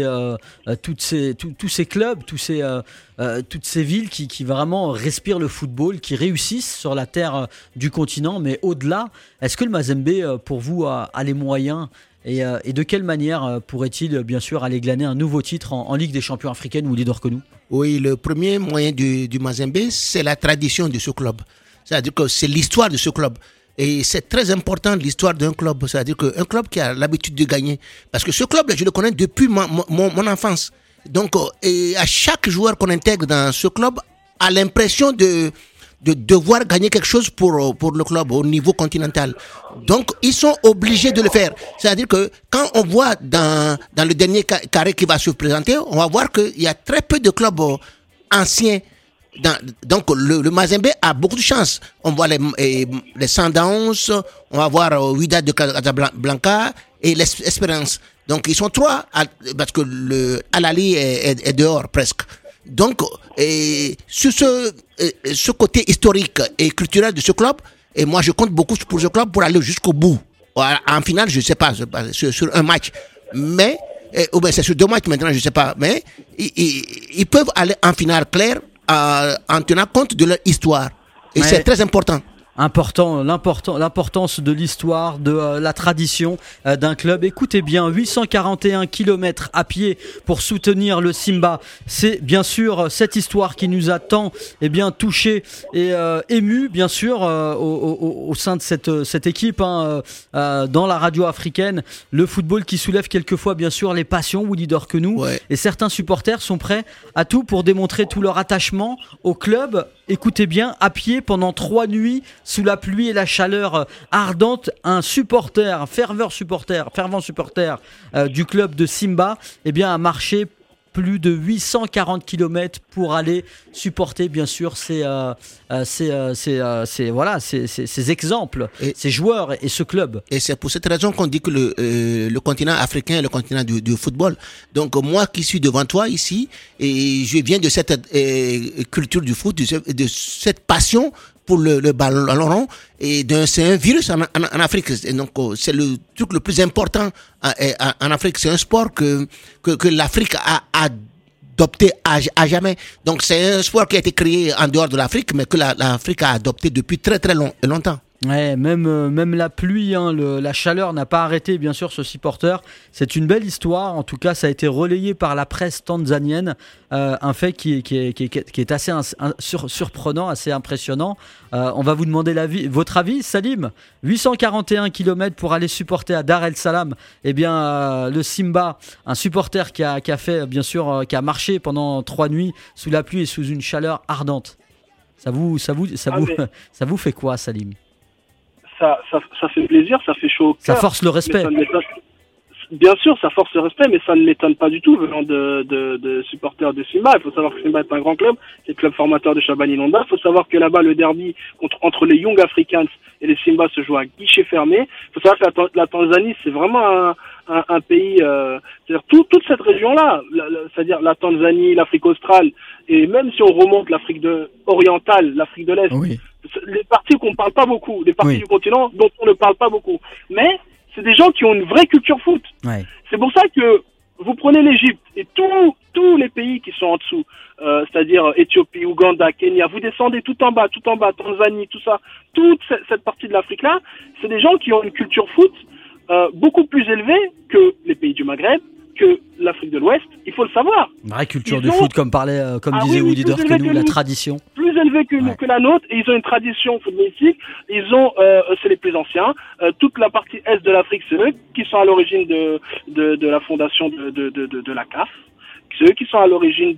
clubs, toutes ces villes qui vraiment respirent le football, qui réussissent sur la terre du continent, mais au-delà, est-ce que le Mazembe, pour vous, a les moyens et de quelle manière pourrait-il, bien sûr, aller glaner un nouveau titre en Ligue des champions africaine ou leader que nous? Oui, le premier moyen du Mazembe, c'est la tradition de ce club. C'est-à-dire que c'est l'histoire de ce club. Et c'est très important l'histoire d'un club. C'est-à-dire qu'un club qui a l'habitude de gagner. Parce que ce club-là, je le connais depuis mon enfance. Donc, et à chaque joueur qu'on intègre dans ce club a l'impression de devoir gagner quelque chose pour le club au niveau continental. Donc, ils sont obligés de le faire. C'est-à-dire que quand on voit dans le dernier carré qui va se présenter, on va voir qu'il y a très peu de clubs anciens. Donc, le Mazembe a beaucoup de chance. On voit les Sundowns, on va voir Wydad de Casablanca et l'Espérance. Donc, ils sont 3 parce que le Al Ahly est dehors presque. Donc, sur ce côté historique et culturel de ce club, et moi je compte beaucoup pour ce club pour aller jusqu'au bout. En finale, je ne sais pas, sur un match. Mais, ou bien c'est sur 2 matchs maintenant, je ne sais pas. Mais ils peuvent aller en finale claire en tenant compte de leur histoire. Et c'est très important. L'importance de l'histoire, de la tradition d'un club. Écoutez bien, 841 km à pied pour soutenir le Simba. C'est bien sûr cette histoire qui nous a tant touché et ému, bien sûr, au sein de cette équipe dans la radio africaine. Le football qui soulève quelquefois, bien sûr, les passions, Willy Dorkenou. Ouais. Et certains supporters sont prêts à tout pour démontrer tout leur attachement au club. Écoutez bien, à pied pendant 3 nuits, sous la pluie et la chaleur ardente, un fervent supporter du club de Simba, a marché plus de 840 km pour aller supporter bien sûr ces exemples, ces joueurs et ce club. Et c'est pour cette raison qu'on dit que le continent africain est le continent du football. Donc moi qui suis devant toi ici, et je viens de cette culture du foot, de cette passion pour le ballon, et c'est un virus en Afrique. Et donc c'est le truc le plus important en Afrique. C'est un sport que l'Afrique a adopté à jamais. Donc c'est un sport qui a été créé en dehors de l'Afrique, mais que l'Afrique a adopté depuis très très longtemps. Ouais, même la pluie, la chaleur n'a pas arrêté bien sûr ce supporter. C'est une belle histoire. En tout cas, ça a été relayé par la presse tanzanienne. Un fait qui est assez surprenant, assez impressionnant. On va vous demander votre avis, Salim. 841 km pour aller supporter à Dar es Salaam. Eh bien, le Simba, un supporter qui a fait bien sûr, qui a marché pendant 3 nuits sous la pluie et sous une chaleur ardente. Ça vous fait quoi, Salim? Ça fait plaisir, ça fait chaud au cœur. Ça force le respect. Bien sûr, ça force le respect, mais ça ne m'étonne pas du tout venant de supporters de Simba. Il faut savoir que Simba est un grand club, c'est le club formateur de Shabani Londa. Il faut savoir que là-bas, le derby entre les Young Africans et les Simba se joue à guichet fermé. Il faut savoir que la Tanzanie, c'est vraiment un pays, c'est-à-dire toute cette région-là, c'est-à-dire la Tanzanie, l'Afrique australe, et même si on remonte l'Afrique orientale, l'Afrique de l'Est, oui. Les parties qu'on ne parle pas beaucoup, les parties du continent dont on ne parle pas beaucoup. Mais c'est des gens qui ont une vraie culture foot. Ouais. C'est pour ça que vous prenez l'Égypte et tous les pays qui sont en dessous, c'est-à-dire Éthiopie, Ouganda, Kenya, vous descendez tout en bas, Tanzanie, tout ça, toute cette partie de l'Afrique-là, c'est des gens qui ont une culture foot beaucoup plus élevée que les pays du Maghreb, que l'Afrique de l'Ouest, il faut le savoir. Une vraie culture de foot, comme disait Woody Dorkenou, la tradition. Plus élevée que la nôtre, et ils ont une tradition footballistique, c'est les plus anciens, toute la partie est de l'Afrique, c'est eux qui sont à l'origine de la fondation de la CAF. C'est eux qui sont à l'origine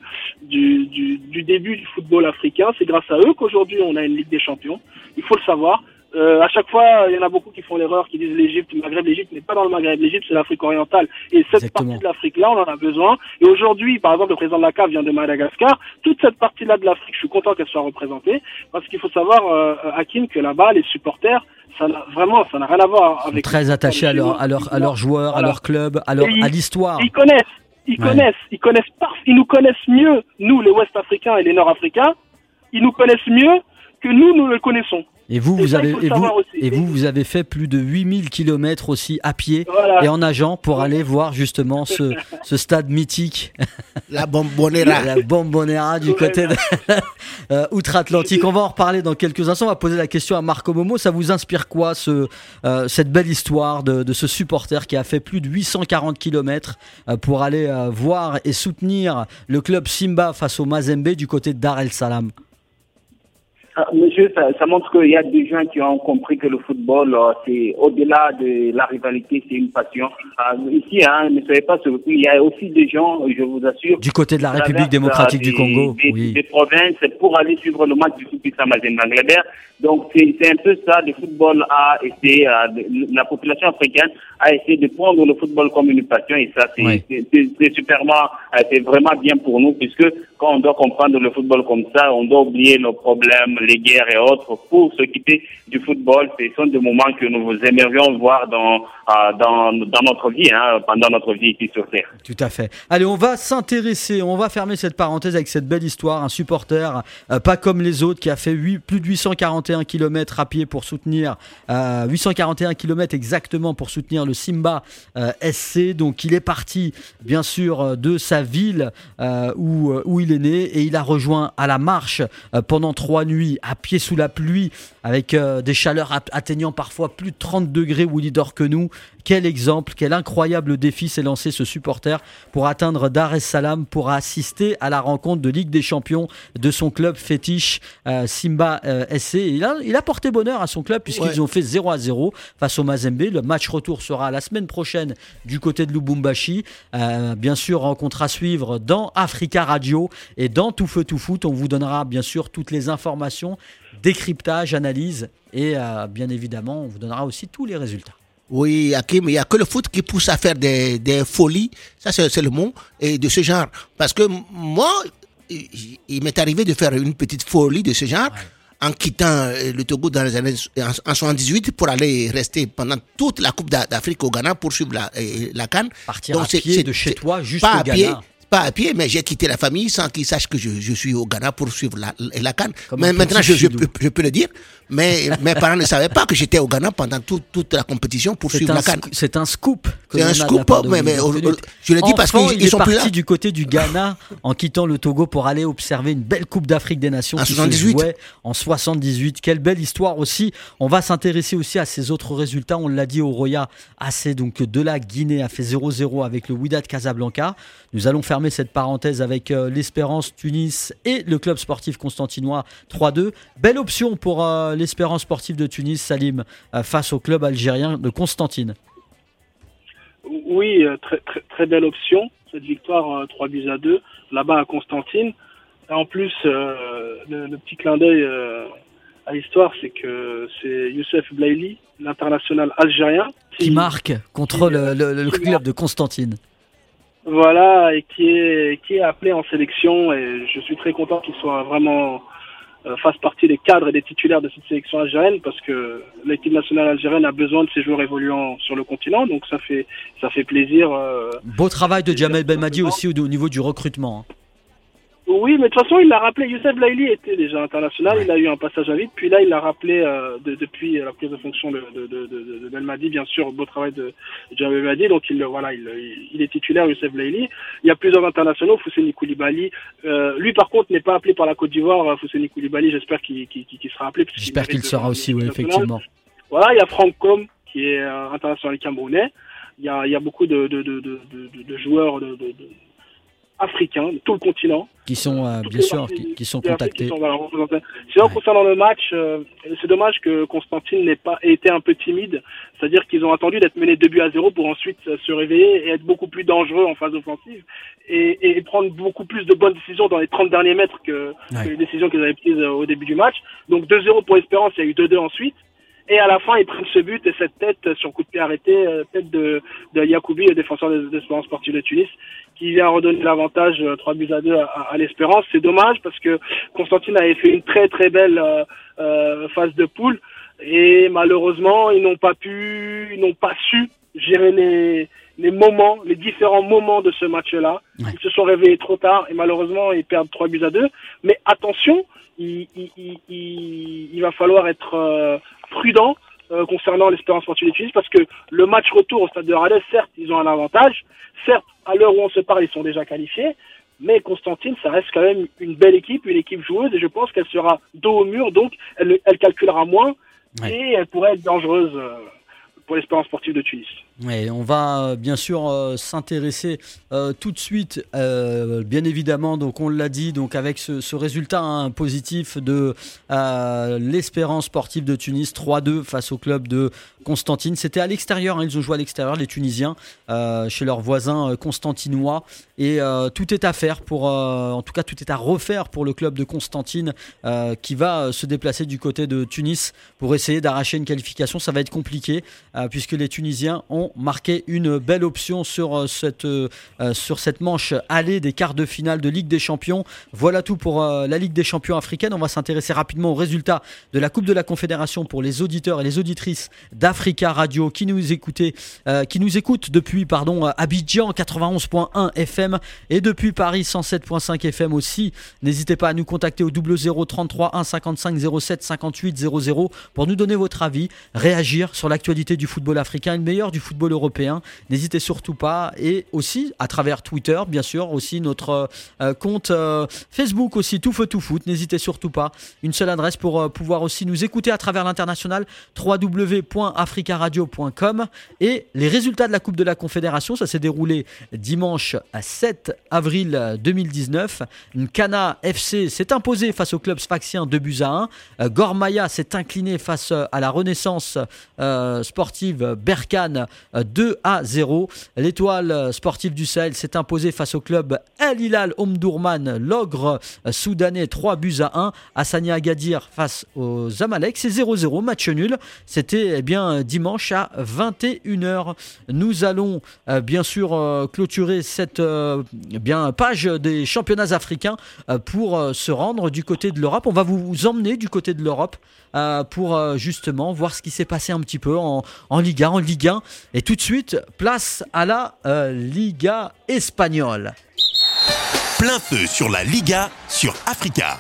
du début du football africain. C'est grâce à eux qu'aujourd'hui on a une Ligue des Champions. Il faut le savoir. À chaque fois, il y en a beaucoup qui font l'erreur, qui disent l'Égypte, le Maghreb. L'Égypte n'est pas dans le Maghreb. L'Égypte, c'est l'Afrique orientale. Et cette partie de l'Afrique-là, on en a besoin. Et aujourd'hui, par exemple, le président de la CAF vient de Madagascar. Toute cette partie-là de l'Afrique, je suis content qu'elle soit représentée. Parce qu'il faut savoir, Hakim, que là-bas, les supporters, ça n'a rien à voir avec... Ils sont très attachés à leurs joueurs, voilà. À leur club, à l'histoire. Ils nous connaissent mieux, nous, les Ouest-Africains et les Nord-Africains. Ils nous connaissent mieux que nous le connaissons. Et vous avez fait plus de 8000 km aussi à pied et en nageant pour aller voir justement ce stade mythique. La Bombonera. La Bombonera du côté outre-Atlantique. On va en reparler dans quelques instants. On va poser la question à Marco Momo. Ça vous inspire quoi cette belle histoire de ce supporter qui a fait plus de 840 km pour aller voir et soutenir le club Simba face au Mazembe du côté de Dar es Salaam? Monsieur, ça montre qu'il y a des gens qui ont compris que le football, c'est au-delà de la rivalité, c'est une passion. Ici, ne soyez pas surpris, il y a aussi des gens, je vous assure... Du côté de la République démocratique du Congo, des provinces pour aller suivre le match du Tout-Puissant Mazembe Bangladesh. Donc, c'est un peu ça, le football a essayé, la population africaine a essayé de prendre le football comme une passion et ça, c'est superment, c'est vraiment bien pour nous puisque quand on doit comprendre le football comme ça, on doit oublier nos problèmes, les guerres et autres pour s'occuper du football. Ce sont des moments que nous aimerions voir dans notre vie, pendant notre vie ici sur Terre. Tout à fait. Allez, on va s'intéresser, on va fermer cette parenthèse avec cette belle histoire. Un supporter, pas comme les autres, qui a fait plus de 841 km à pied pour soutenir, 841 km exactement pour soutenir le Simba SC. Donc il est parti, bien sûr, de sa ville où il est né et il a rejoint à la marche pendant 3 nuits à pied sous la pluie avec des chaleurs atteignant parfois plus de 30 degrés, Woody Dorkenou. Quel exemple, quel incroyable défi s'est lancé ce supporter pour atteindre Dar es Salaam pour assister à la rencontre de Ligue des Champions de son club fétiche Simba SC. Il a porté bonheur à son club puisqu'ils ont fait 0-0 face au Mazembe. Le match retour sera la semaine prochaine du côté de Lubumbashi. Bien sûr, rencontre à suivre dans Africa Radio et dans Tout Feu Tout Foot. On vous donnera bien sûr toutes les informations, décryptage, analyse et bien évidemment, on vous donnera aussi tous les résultats. Oui, Hakim, il n'y a que le foot qui pousse à faire des folies, ça c'est le mot, et de ce genre. Parce que moi, il m'est arrivé de faire une petite folie de ce genre, en quittant le Togo dans les années en 78 pour aller rester pendant toute la Coupe d'Afrique au Ghana pour suivre la CAN. Partir à pied de chez toi jusqu'au Ghana. Pas à pied, mais j'ai quitté la famille sans qu'ils sachent que je suis au Ghana pour suivre la CAN. Mais maintenant, je peux le dire. Mais mes parents ne savaient pas que j'étais au Ghana pendant toute la compétition pour suivre la CAN. C'est un scoop. C'est un scoop, mais je le dis parce qu'ils sont plus là. Il est parti du côté du Ghana en quittant le Togo pour aller observer une belle Coupe d'Afrique des Nations en qui 78. se jouait en 78. Quelle belle histoire aussi. On va s'intéresser aussi à ces autres résultats. On l'a dit, au Roya AC donc de la Guinée a fait 0-0 avec le Wydad Casablanca. Nous allons fermer cette parenthèse avec l'Espérance Tunis et le club sportif constantinois 3-2. Belle option pour l'Espérance sportive de Tunis, Salim, face au club algérien de Constantine. Oui, très belle option, cette victoire 3-2 là-bas à Constantine. Et en plus, le petit clin d'œil à l'histoire, c'est que c'est Youssef Blaili, l'international algérien, qui marque contre le club de Constantine. Voilà, et qui est appelé en sélection, et je suis très content qu'il soit vraiment fasse partie des cadres et des titulaires de cette sélection algérienne, parce que l'équipe nationale algérienne a besoin de ces joueurs évoluant sur le continent, donc ça fait plaisir. Beau travail de Djamel Belmadi aussi au niveau du recrutement. Oui, mais de toute façon, il l'a rappelé. Youssef Blaili était déjà international, il a eu un passage à vide, puis là, il l'a rappelé depuis la prise de fonction de Belmadi, bien sûr, beau travail de Djamel Belmadi, donc il est titulaire, Youssef Blaili. Il y a plusieurs internationaux, Fousseni Koulibaly. Lui, par contre, n'est pas appelé par la Côte d'Ivoire, Fousseni Koulibaly, j'espère qu'il sera appelé. J'espère qu'il sera aussi, oui, effectivement. Voilà, il y a Franck Com, qui est international camerounais. Il y a beaucoup de joueurs africains de tout le continent qui sont bien sûr qui sont contactés. Sinon, concernant le match, c'est dommage que Constantine ait été un peu timide, c'est-à-dire qu'ils ont attendu d'être menés 2-0 pour ensuite se réveiller et être beaucoup plus dangereux en phase offensive et prendre beaucoup plus de bonnes décisions dans les 30 derniers mètres que les décisions qu'ils avaient prises au début du match. Donc 2-0 pour Espérance, il y a eu 2-2 ensuite. Et à la fin, ils prennent ce but et cette tête sur coup de pied arrêté, tête de Yacoubi, le défenseur de l'Espérance sportive de Tunis, qui vient redonner l'avantage 3-2 à l'Espérance. C'est dommage parce que Constantine avait fait une très très belle phase de poule et malheureusement, ils n'ont pas su gérer les différents moments de ce match-là. Ouais. Ils se sont réveillés trop tard et malheureusement, ils perdent 3-2. Mais attention, il va falloir être prudent concernant l'Espérance sportive de Tunis parce que le match retour au stade de Rades, certes, ils ont un avantage. Certes, à l'heure où on se parle, ils sont déjà qualifiés. Mais Constantine, ça reste quand même une belle équipe, une équipe joueuse et je pense qu'elle sera dos au mur, donc elle calculera moins et elle pourrait être dangereuse pour l'Espérance sportive de Tunis. Ouais, on va bien sûr s'intéresser tout de suite, bien évidemment, donc on l'a dit, donc avec ce résultat positif de l'Espérance sportive de Tunis, 3-2 face au club de Constantine. C'était à l'extérieur, ils ont joué à l'extérieur, les Tunisiens, chez leurs voisins constantinois, et tout est à faire en tout cas tout est à refaire pour le club de Constantine qui va se déplacer du côté de Tunis pour essayer d'arracher une qualification. Ça va être compliqué puisque les Tunisiens ont marqué une belle option sur cette manche aller des quarts de finale de Ligue des Champions. Voilà tout pour la Ligue des Champions africaine. On va s'intéresser rapidement aux résultats de la Coupe de la Confédération pour les auditeurs et les auditrices d'Africa Radio qui nous écoutent depuis Abidjan 91.1 FM et depuis Paris 107.5 FM aussi. N'hésitez pas à nous contacter au 00 33 1 55 07 58 00 pour nous donner votre avis, réagir sur l'actualité du football africain, le meilleur du football européen. N'hésitez surtout pas, et aussi à travers Twitter, bien sûr, aussi notre compte Facebook aussi, Tout Feu Tout Foot. N'hésitez surtout pas. Une seule adresse pour pouvoir aussi nous écouter à travers l'international, www.africaradio.com. Et les résultats de la Coupe de la Confédération, ça s'est déroulé dimanche 7 avril 2019. Nkana FC s'est imposé face au club sfaxien 2-1. Gor Mahia s'est incliné face à la Renaissance sportive Berkane 2-0. L'Étoile sportive du Sahel s'est imposée face au club El Hilal Omdurman, l'ogre soudanais, 3-1. Hassani Agadir face aux Zamalek, c'est 0-0, match nul. C'était dimanche à 21h. Nous allons bien sûr clôturer cette page des championnats africains pour se rendre du côté de l'Europe. On va vous emmener du côté de l'Europe pour justement voir ce qui s'est passé un petit peu en Liga, en Ligue 1. Et tout de suite, place à la Liga espagnole. Plein feu sur la Liga sur Africa.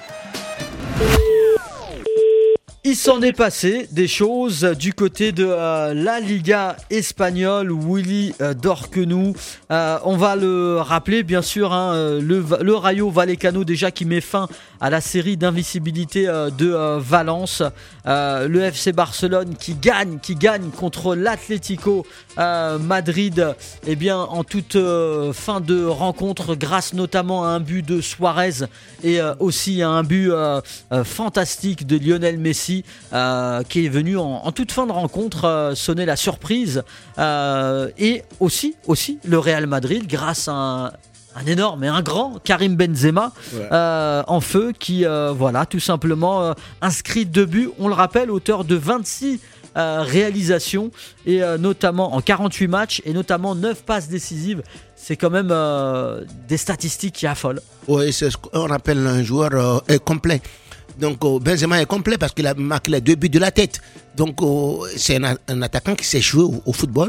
Il s'en est passé des choses du côté de la Liga espagnole. Willy Dorquenou, on va le rappeler bien sûr, le Rayo Vallecano déjà qui met fin à la série d'invisibilité de Valence. Le FC Barcelone qui gagne contre l'Atlético Madrid en toute fin de rencontre, grâce notamment à un but de Suarez et aussi à un but fantastique de Lionel Messi, qui est venu en toute fin de rencontre sonner la surprise, et aussi le Real Madrid grâce à un énorme et un grand Karim Benzema en feu qui tout simplement inscrit 2 buts, on le rappelle, auteur de 26 réalisations et notamment en 48 matchs et notamment 9 passes décisives. C'est quand même des statistiques qui affolent. Oui, c'est ce qu'on appelle un joueur complet. Donc Benzema est complet parce qu'il a marqué les 2 buts de la tête. Donc c'est un attaquant qui sait jouer au football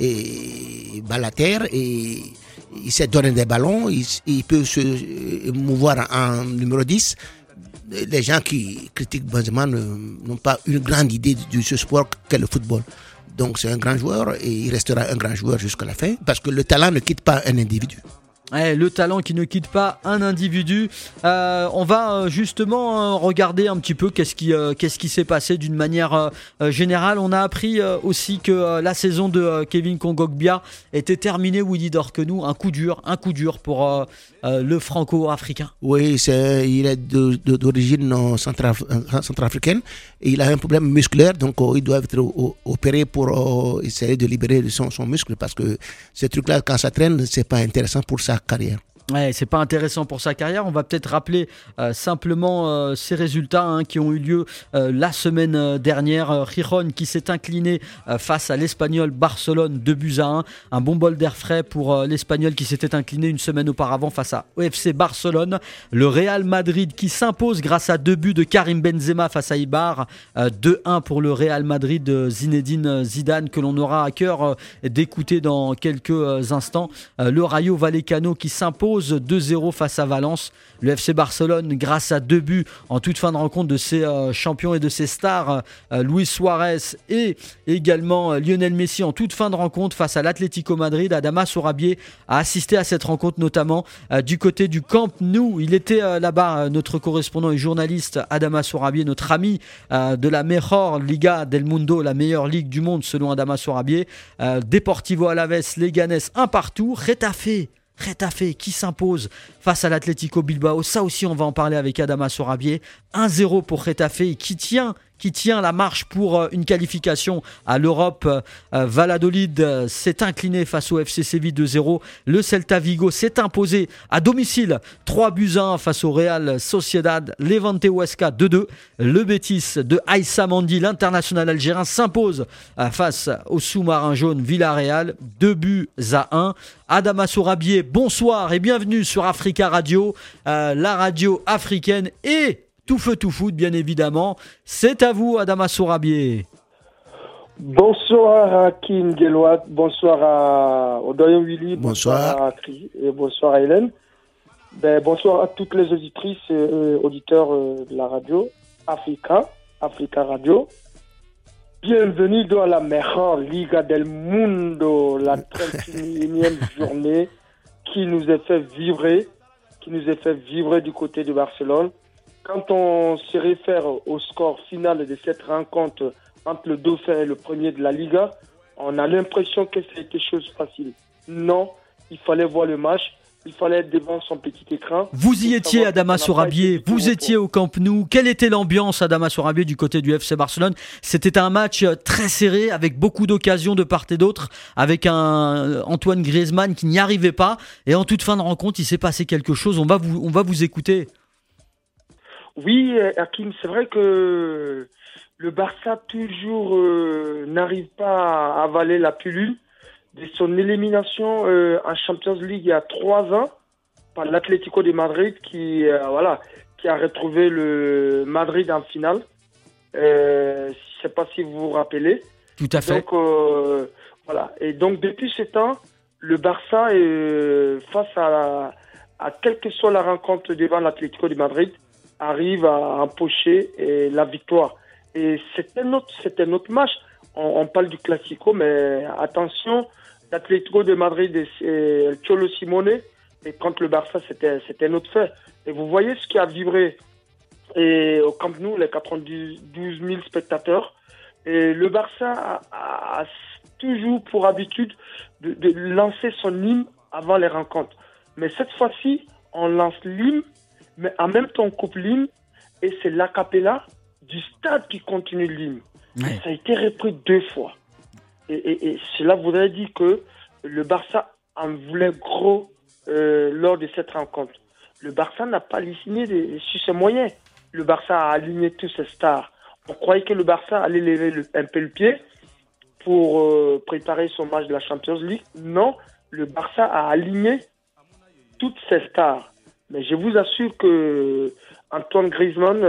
et bat la terre, et il sait donner des ballons, il peut se mouvoir en numéro 10. Les gens qui critiquent Benzema n'ont pas une grande idée de ce sport qu'est le football. Donc c'est un grand joueur et il restera un grand joueur jusqu'à la fin parce que le talent ne quitte pas un individu. Le talent qui ne quitte pas un individu. On va justement regarder un petit peu qu'est-ce qui s'est passé d'une manière générale. On a appris aussi que la saison de Kevin Kongogbia était terminée. Willy Dorquenou, un coup dur pour le franco-africain. Oui, il est d'origine centrafricaine et il a un problème musculaire, donc il doit être opéré pour essayer de libérer son muscle, parce que ce truc-là, quand ça traîne, c'est pas intéressant pour sa carrière. Ouais, c'est pas intéressant pour sa carrière. On va peut-être rappeler simplement ces résultats qui ont eu lieu la semaine dernière. Gijón qui s'est incliné face à l'Espagnol Barcelone 2-1. Un bon bol d'air frais pour l'Espagnol qui s'était incliné une semaine auparavant face à FC Barcelone. Le Real Madrid qui s'impose grâce à 2 buts de Karim Benzema face à Eibar. 2-1 pour le Real Madrid de Zinedine Zidane, que l'on aura à cœur d'écouter dans quelques instants. Le Rayo Vallecano qui s'impose 2-0 face à Valence. Le FC Barcelone, grâce à 2 buts en toute fin de rencontre de ses champions et de ses stars, Luis Suarez et également Lionel Messi, en toute fin de rencontre face à l'Atlético Madrid. Adama Sorabier a assisté à cette rencontre, notamment du côté du Camp Nou. Il était là-bas, notre correspondant et journaliste Adama Sorabier, notre ami de la Mejor Liga del Mundo, la meilleure ligue du monde selon Adama Sorabier. Deportivo Alaves, Leganés 1-1. Getafe qui s'impose face à l'Atlético Bilbao. Ça aussi, on va en parler avec Adama Sorabier. 1-0 pour Getafe qui tient la marche pour une qualification à l'Europe. Valladolid s'est incliné face au FC Séville 2-0. Le Celta Vigo s'est imposé à domicile 3-1 face au Real Sociedad. Levante Huesca 2-2. Le Betis de Aïssa Mandi, l'international algérien, s'impose face au sous-marin jaune Villarreal 2-1. Adama Sorabier, bonsoir et bienvenue sur Africa Radio, la radio africaine et tout feu tout foot bien évidemment. C'est à vous Adama Sorabier. Bonsoir à Kim Gelouat, bonsoir à Odoyon Willy, bonsoir à Cri et bonsoir à Hélène. Bonsoir à toutes les auditrices et auditeurs de la radio Africa Radio. Bienvenue dans la Mejor Liga del Mundo, la 31e journée qui nous est fait vibrer du côté de Barcelone. Quand on se réfère au score final de cette rencontre entre le Dauphin et le premier de la Liga, on a l'impression que c'était chose facile. Non, il fallait voir le match il fallait être devant son petit écran. Vous y étiez, Adama Sorabier, vous étiez au Camp Nou. Quelle était l'ambiance, Adama Sorabier, du côté du FC Barcelone? C'était un match très serré, avec beaucoup d'occasions de part et d'autre, avec un Antoine Griezmann qui n'y arrivait pas. Et en toute fin de rencontre, il s'est passé quelque chose. On va vous écouter. Oui, Hakim, c'est vrai que le Barça toujours n'arrive pas à avaler la pilule de son élimination en Champions League il y a 3 ans par l'Atlético de Madrid qui a retrouvé le Madrid en finale. Je ne sais pas si vous vous rappelez. Tout à fait. Donc, Et donc, depuis ce temps, le Barça, face à quelle que soit la rencontre devant l'Atlético de Madrid, arrive à empocher la victoire. Et c'était notre match. On parle du Classico, mais attention, l'Atlético de Madrid et le Cholo Simeone, et contre le Barça, c'était notre fait. Et vous voyez ce qui a vibré au Camp Nou, les 92 000 spectateurs. Et le Barça a toujours pour habitude de lancer son hymne avant les rencontres. Mais cette fois-ci, on lance l'hymne, mais en même temps on coupe l'hymne, et c'est l'acapella du stade qui continue l'hymne. Ouais. Ça a été repris 2 fois. Et cela voudrait dire que le Barça en voulait gros lors de cette rencontre. Le Barça n'a pas aligné sur ses moyens. Le Barça a aligné tous ses stars. On croyait que le Barça allait lever un peu le pied pour préparer son match de la Champions League. Non, le Barça a aligné toutes ses stars. Mais je vous assure que Antoine Griezmann,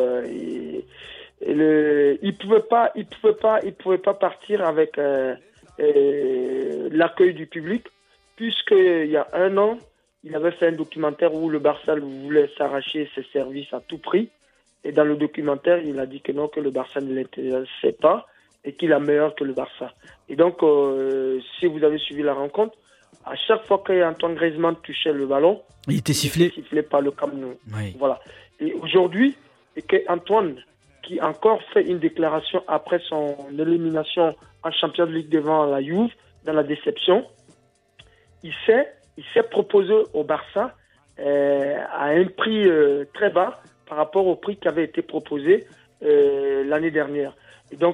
il pouvait pas partir avec l'accueil du public, puisqu'il y a 1 an, il avait fait un documentaire où le Barça voulait s'arracher ses services à tout prix. Et dans le documentaire, il a dit que non, que le Barça ne l'intéressait pas et qu'il est meilleur que le Barça. Et donc, si vous avez suivi la rencontre, à chaque fois qu'Antoine Griezmann touchait le ballon, il était sifflé par le Camp Nou. Oui. Voilà. Et aujourd'hui, Antoine, qui encore fait une déclaration après son élimination en Champions League devant la Juve, dans la déception, il s'est proposé au Barça à un prix très bas par rapport au prix qui avait été proposé l'année dernière. Et donc,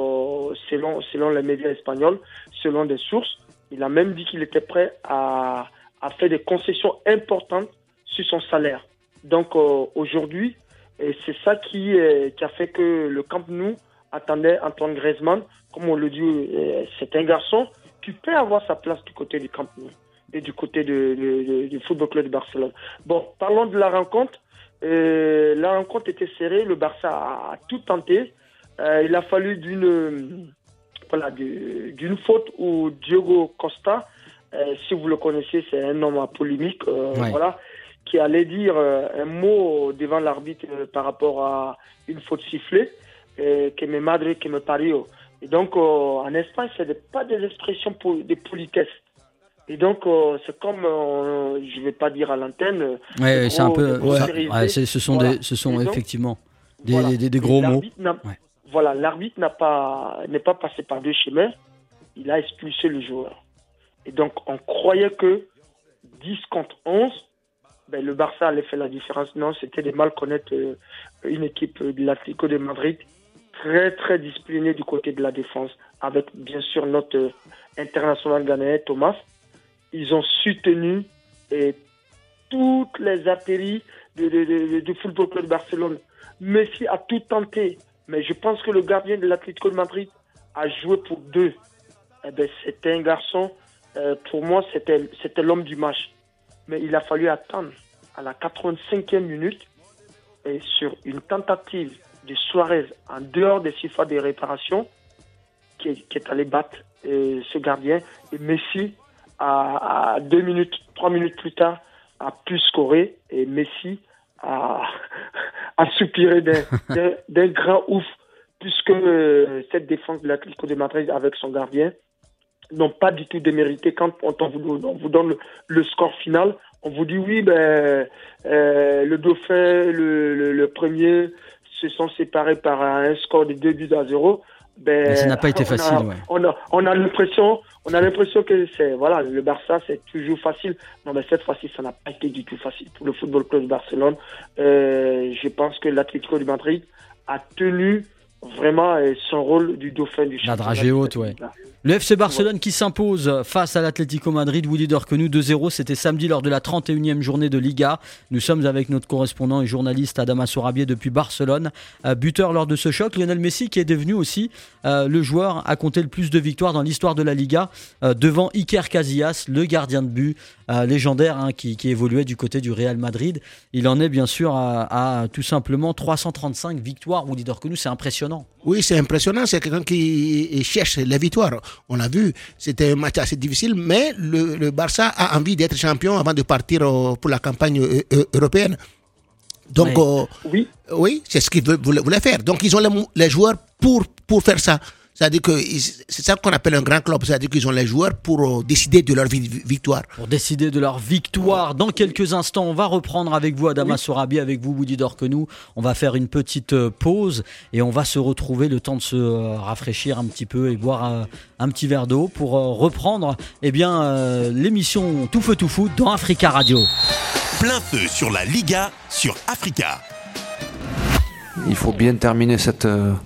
selon les médias espagnols, selon des sources, il a même dit qu'il était prêt à faire des concessions importantes sur son salaire. Donc, aujourd'hui, c'est ça qui a fait que le Camp Nou attendait Antoine Griezmann. Comme on le dit, c'est un garçon qui peut avoir sa place du côté du Camp Nou et du côté du Football Club de Barcelone. Bon, parlons de la rencontre. La rencontre était serrée, le Barça a tout tenté. Il a fallu d'une faute où Diogo Costa, si vous le connaissez, c'est un homme à polémique, qui allait dire un mot devant l'arbitre par rapport à une faute sifflée, que me madre, que me parió. Et donc, en Espagne, ce n'est pas des expressions de politesse. Et donc, c'est comme, je ne vais pas dire à l'antenne. Ouais, c'est un peu. Ce sont donc, effectivement des gros mots. Voilà, l'arbitre n'est pas passé par 2 chemins. Il a expulsé le joueur. Et donc, on croyait que 10 contre 11, le Barça allait faire la différence. Non, c'était de mal connaître une équipe de l'Atlético de Madrid très, très disciplinée du côté de la défense, avec bien sûr notre international ghanéen Thomas. Ils ont soutenu toutes les atterries du Football Club de Barcelone. Messi a tout tenté, mais je pense que le gardien de l'Atlético de Madrid a joué pour 2. C'était un garçon, pour moi, c'était l'homme du match. Mais il a fallu attendre à la 85e minute et sur une tentative de Suarez en dehors des surfaces de réparation qui est allé battre ce gardien. Et Messi, à 3 minutes plus tard, a pu scorer et Messi a soupiré d'un grand ouf, puisque cette défense de l'Atlético de Madrid avec son gardien n'ont pas du tout démérité. Quand on vous donne le score final, on vous dit oui, le Dauphin, le premier se sont séparés par un score de 2-0. Ça n'a pas été facile. On a l'impression que le Barça c'est toujours facile. Non, mais cette fois-ci, ça n'a pas été du tout facile pour le Football Club Barcelone. Je pense que l'Atlético de Madrid a tenu vraiment son rôle du dauphin du championnat. La dragée haute, ouais. Le FC Barcelone qui s'impose face à l'Atlético Madrid, Willy Dorquenou 2-0, c'était samedi lors de la 31e journée de Liga. Nous sommes avec notre correspondant et journaliste Adama Sorabier depuis Barcelone. Buteur lors de ce choc, Lionel Messi qui est devenu aussi le joueur à compter le plus de victoires dans l'histoire de la Liga, devant Iker Casillas, le gardien de but légendaire qui évoluait du côté du Real Madrid. Il en est bien sûr à tout simplement 335 victoires. Willy Dorquenou, c'est impressionnant. Oui, c'est impressionnant, c'est quelqu'un qui cherche la victoire. On l'a vu, c'était un match assez difficile, mais le Barça a envie d'être champion avant de partir pour la campagne européenne. Donc, oui, c'est ce qu'ils voulaient faire. Donc, ils ont les joueurs pour faire ça. C'est-à-dire que c'est ça qu'on appelle un grand club. C'est-à-dire qu'ils ont les joueurs pour décider de leur victoire. Pour décider de leur victoire. Dans quelques instants, on va reprendre avec vous, Adama Sorabi, avec vous, Willy Dorquenou. On va faire une petite pause et on va se retrouver le temps de se rafraîchir un petit peu et boire un petit verre d'eau pour reprendre l'émission Tout Feu Tout Foot dans Africa Radio. Plein feu sur la Liga sur Africa. Il faut bien terminer cette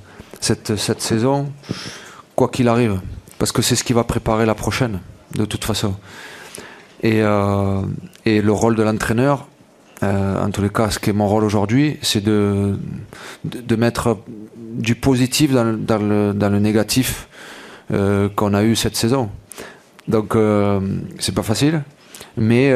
saison, quoi qu'il arrive, parce que c'est ce qui va préparer la prochaine, de toute façon. Et le rôle de l'entraîneur, en tous les cas, ce qui est mon rôle aujourd'hui, c'est de mettre du positif dans le négatif qu'on a eu cette saison. Donc, c'est pas facile, mais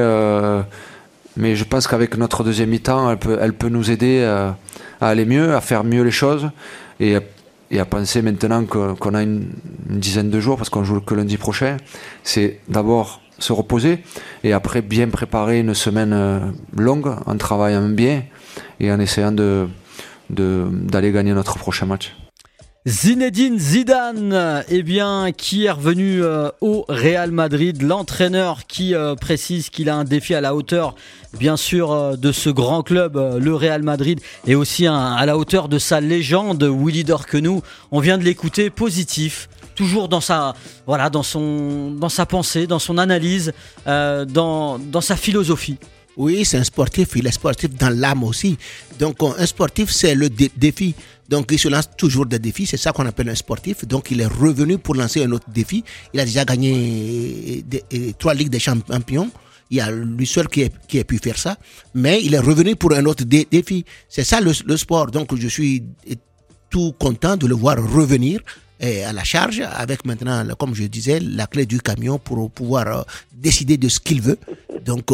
je pense qu'avec notre deuxième mi-temps, elle peut nous aider à aller mieux, à faire mieux les choses, et à penser maintenant qu'on a une dizaine de jours, parce qu'on joue que lundi prochain, c'est d'abord se reposer et après bien préparer une semaine longue en travaillant bien et en essayant d'aller gagner notre prochain match. Zinedine Zidane, qui est revenu au Real Madrid, l'entraîneur qui précise qu'il a un défi à la hauteur, bien sûr, de ce grand club, le Real Madrid, et aussi à la hauteur de sa légende, Willy Dorquenou. On vient de l'écouter, positif, toujours dans sa pensée, dans son analyse, dans sa philosophie. Oui, c'est un sportif, il est sportif dans l'âme aussi. Donc un sportif, c'est le défi. Donc il se lance toujours des défis, c'est ça qu'on appelle un sportif. Donc il est revenu pour lancer un autre défi. Il a déjà gagné 3 Ligues des Champions. Il y a lui seul qui a pu faire ça. Mais il est revenu pour un autre défi. C'est ça le sport. Donc je suis tout content de le voir revenir à la charge avec maintenant, comme je disais, la clé du camion pour pouvoir décider de ce qu'il veut. Donc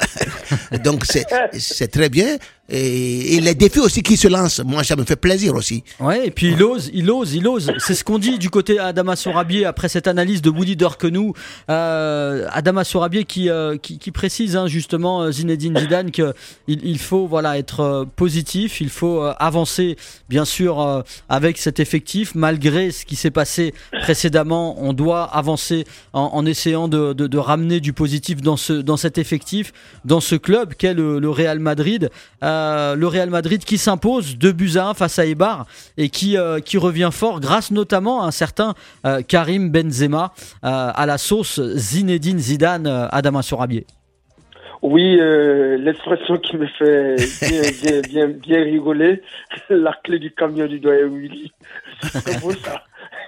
c'est très bien. Et les défis aussi qui se lancent, moi ça me fait plaisir aussi. Ouais, et puis il ose. C'est ce qu'on dit du côté Adama Sorabier après cette analyse de Willy Dorquenou. Adama Sorabier qui précise justement Zinedine Zidane qu'il faut être positif, il faut avancer bien sûr avec cet effectif malgré ce qui s'est passé précédemment. On doit avancer en essayant de ramener du positif dans cet effectif, dans ce club qu'est le Real Madrid. Le Real Madrid qui s'impose 2-1 face à Eibar et qui revient fort grâce notamment à un certain Karim Benzema à la sauce Zinedine Zidane. Adama Sorabier. Oui, l'expression qui me fait bien rigoler, la clé du camion du doyen Willy, c'est beau ça.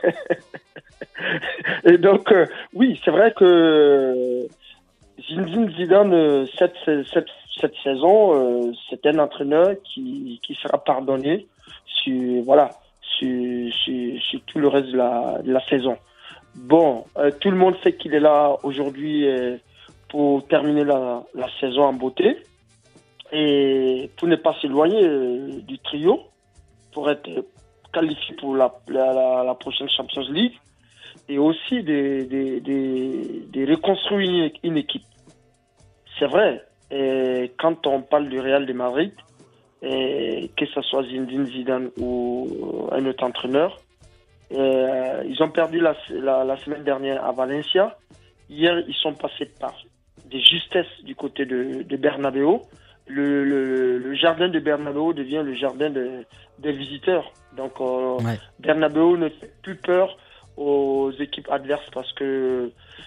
Et donc, oui, c'est vrai que Zinedine Zidane, cette saison, c'est un entraîneur qui sera pardonné sur tout le reste de la saison. Bon, tout le monde sait qu'il est là aujourd'hui pour terminer la saison en beauté et pour ne pas s'éloigner du trio, pour être qualifié pour la prochaine Champions League et aussi de reconstruire une équipe. C'est vrai. Et quand on parle du Real de Madrid, que ce soit Zinedine Zidane ou un autre entraîneur, ils ont perdu la semaine dernière à Valencia. Hier, ils sont passés par des justesses du côté de Bernabéu. le jardin de Bernabéu devient le jardin des visiteurs. Donc, Bernabéu ne fait plus peur aux équipes adverses parce que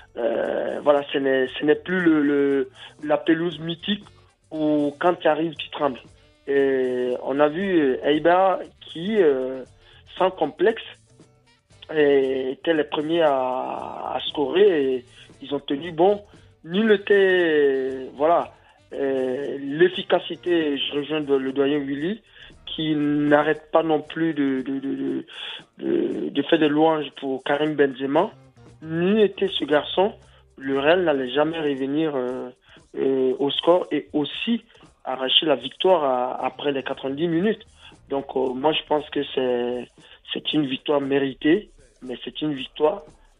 ce n'est plus la pelouse mythique où quand tu arrives, tu trembles. Et on a vu Eibar qui, sans complexe, étaient les premiers à scorer et ils ont tenu bon. Nul n'était, l'efficacité, je rejoins le doyen Willy, qui n'arrête pas non plus de faire des louanges pour Karim Benzema. Nul n'était ce garçon. Le Real n'allait jamais revenir au score et aussi arracher la victoire après les 90 minutes. Donc moi je pense que c'est une victoire méritée, mais c'est une victoire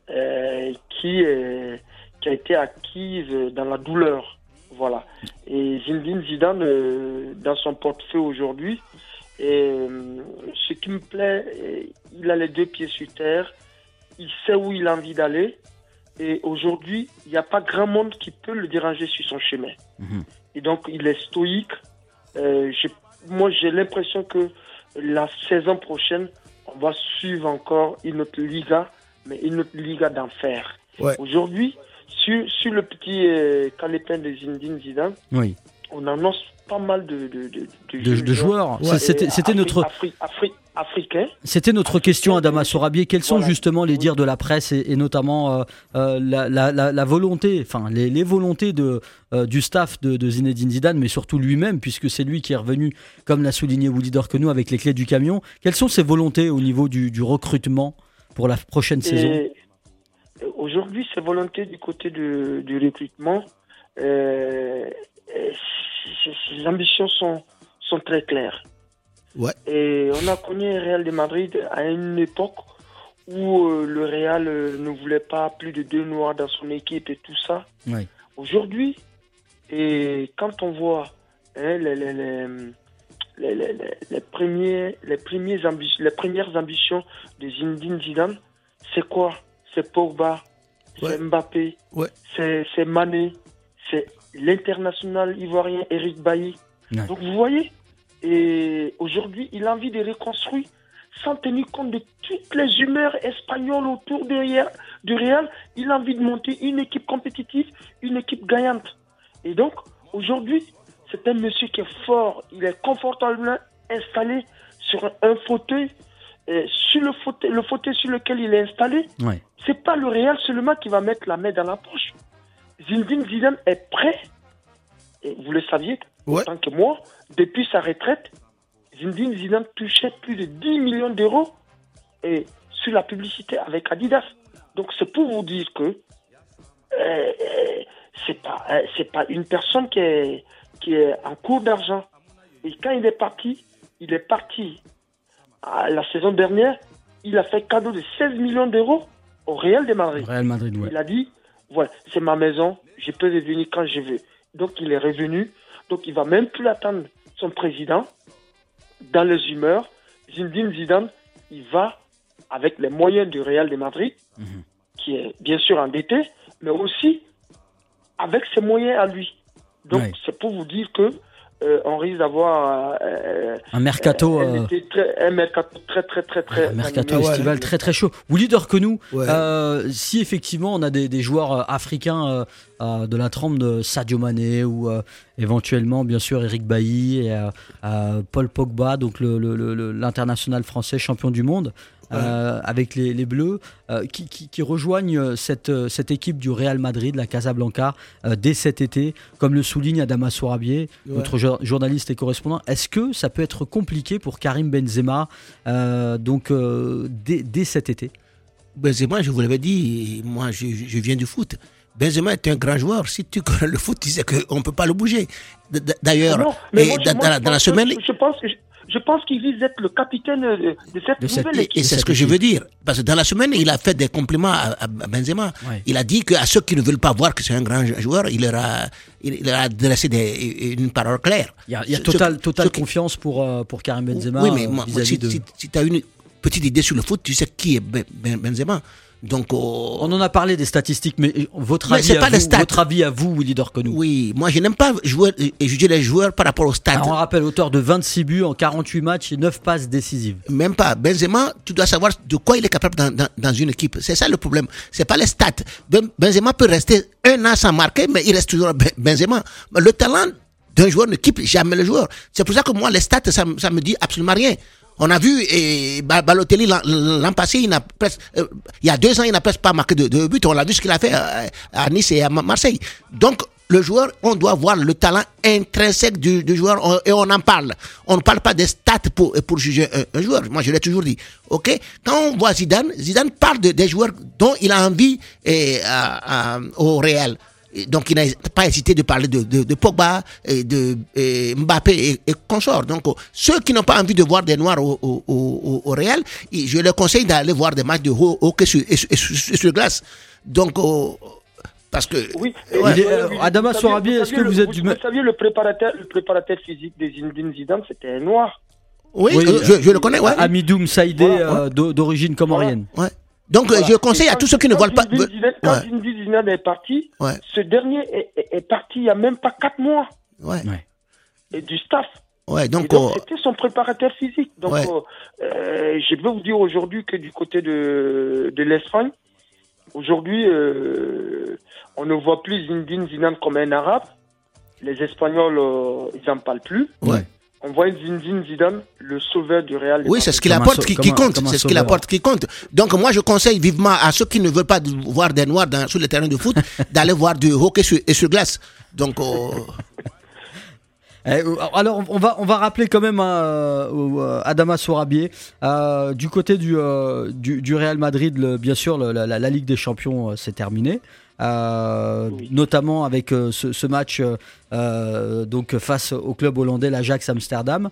qui a été acquise dans la douleur. Voilà. Et Zinedine Zidane, dans son portefeuille aujourd'hui, ce qui me plaît, il a les 2 pieds sur terre, il sait où il a envie d'aller, et aujourd'hui, il n'y a pas grand monde qui peut le déranger sur son chemin. Et donc, il est stoïque. Moi, j'ai l'impression que la saison prochaine, on va suivre encore une autre Liga, mais une autre Liga d'enfer. Ouais. Aujourd'hui, sur le petit calepin de Zinedine Zidane, on annonce pas mal de joueurs. Ouais. C'était notre africain. C'était notre question, Adama Sorabier. Quels sont justement les dires de la presse et notamment la volonté, enfin les volontés du staff de Zinedine Zidane, mais surtout lui-même, puisque c'est lui qui est revenu, comme l'a souligné Willy Dorquenot, avec les clés du camion. Quelles sont ses volontés au niveau du recrutement pour la prochaine saison? Aujourd'hui, ses volontés du côté du recrutement, ses ambitions sont très claires. Ouais. Et on a connu Real de Madrid à une époque où le Real ne voulait pas plus de 2 Noirs dans son équipe et tout ça. Ouais. Aujourd'hui, et quand on voit les premières ambitions de Zinedine Zidane, c'est quoi? C'est Pogba, c'est Mbappé, c'est Mané, c'est l'international ivoirien Eric Bailly. Ouais. Donc vous voyez, et aujourd'hui, il a envie de reconstruire sans tenir compte de toutes les humeurs espagnoles autour du Real. Il a envie de monter une équipe compétitive, une équipe gagnante. Et donc, aujourd'hui, c'est un monsieur qui est fort, il est confortablement installé sur un fauteuil. Sur le fauteuil sur lequel il est installé, c'est pas le Real seulement qui va mettre la main dans la poche. Zinedine Zidane est prêt, et vous le saviez autant que moi, depuis sa retraite, Zinedine Zidane touchait plus de 10 millions d'euros sur la publicité avec Adidas. Donc c'est pour vous dire que c'est pas une personne qui est en cours d'argent. Et quand il est parti la saison dernière, il a fait cadeau de 16 millions d'euros au Real de Madrid. Il a dit, c'est ma maison, je peux revenir quand je veux. Donc il est revenu, donc il va même plus attendre son président dans les humeurs. Zinedine Zidane, il va avec les moyens du Real de Madrid, qui est bien sûr endetté, mais aussi avec ses moyens à lui. Donc c'est pour vous dire que on risque d'avoir un mercato très mercato estival très chaud. Willy Dorquenot, si effectivement on a des joueurs africains de la trempe de Sadio Mané ou éventuellement bien sûr Eric Bailly et Paul Pogba, donc l'international français champion du monde, avec les Bleus qui rejoignent cette équipe du Real Madrid, la Casablanca, dès cet été, comme le souligne Adama Sorabier, notre journaliste et correspondant. Est-ce que ça peut être compliqué pour Karim Benzema dès cet été? Benzema, je vous l'avais dit, moi je viens du foot. Benzema est un grand joueur. Si tu connais le foot, tu sais qu'on ne peut pas le bouger. D'ailleurs, dans la semaine... Je pense qu'il vise d'être le capitaine de cette nouvelle équipe. Et c'est ce que je veux dire. Parce que dans la semaine, il a fait des compliments à Benzema. Ouais. Il a dit qu'à ceux qui ne veulent pas voir que c'est un grand joueur, il leur a adressé une parole claire. Il y a totale confiance pour Karim Benzema. Oui, mais si tu as une petite idée sur le foot, tu sais qui est Benzema. Donc, on en a parlé des statistiques, mais votre avis à vous, Willy Dorkenou? Oui, moi je n'aime pas juger les joueurs par rapport aux stats. Alors, on rappelle, auteur de 26 buts en 48 matchs et 9 passes décisives. Même pas. Benzema, tu dois savoir de quoi il est capable dans une équipe. C'est ça le problème. C'est pas les stats. Benzema peut rester 1 an sans marquer, mais il reste toujours Benzema. Le talent d'un joueur ne quitte jamais le joueur. C'est pour ça que moi, les stats, ça me dit absolument rien. On a vu Balotelli l'an passé, il y a 2 ans, il n'a presque pas marqué de but. On a vu ce qu'il a fait à Nice et à Marseille. Donc, le joueur, on doit voir le talent intrinsèque du joueur et on en parle. On ne parle pas des stats pour juger un joueur. Moi, je l'ai toujours dit. Ok? Quand on voit Zidane parle des joueurs dont il a envie au Real. Donc, il n'a pas hésité de parler de Pogba, de Mbappé et consorts. Donc, ceux qui n'ont pas envie de voir des Noirs au Real, je leur conseille d'aller voir des matchs de hockey sur glace. Donc, parce que... Oui, Adama Sorabi, est-ce que vous êtes du... Vous saviez, le préparateur physique des Zinedine Zidane, c'était un Noir. Oui, je le connais, ouais. Amidoum Saïdé, d'origine comorienne. Ouais. Donc, je conseille à tous ceux qui ne veulent pas... Quand Zinedine Zidane est parti, ce dernier est parti il n'y a même pas 4 mois. Ouais. Et du staff. Ouais, donc c'était son préparateur physique. Donc, je peux vous dire aujourd'hui que du côté de l'Espagne, aujourd'hui, on ne voit plus Zinedine Zidane comme un Arabe. Les Espagnols, ils n'en parlent plus. Ouais. On voit Zinedine Zidane, le sauveur du Real. Oui, c'est ce qu'il apporte qui compte. C'est ce qu'il apporte qui compte. Donc moi, je conseille vivement à ceux qui ne veulent pas voir des Noirs sur le terrain de foot d'aller voir du hockey sur glace. Donc... Alors on va rappeler quand même Adama Sorabier du côté du Real Madrid, bien sûr la Ligue des Champions c'est terminé. Notamment avec ce match donc face au club hollandais, l'Ajax Amsterdam.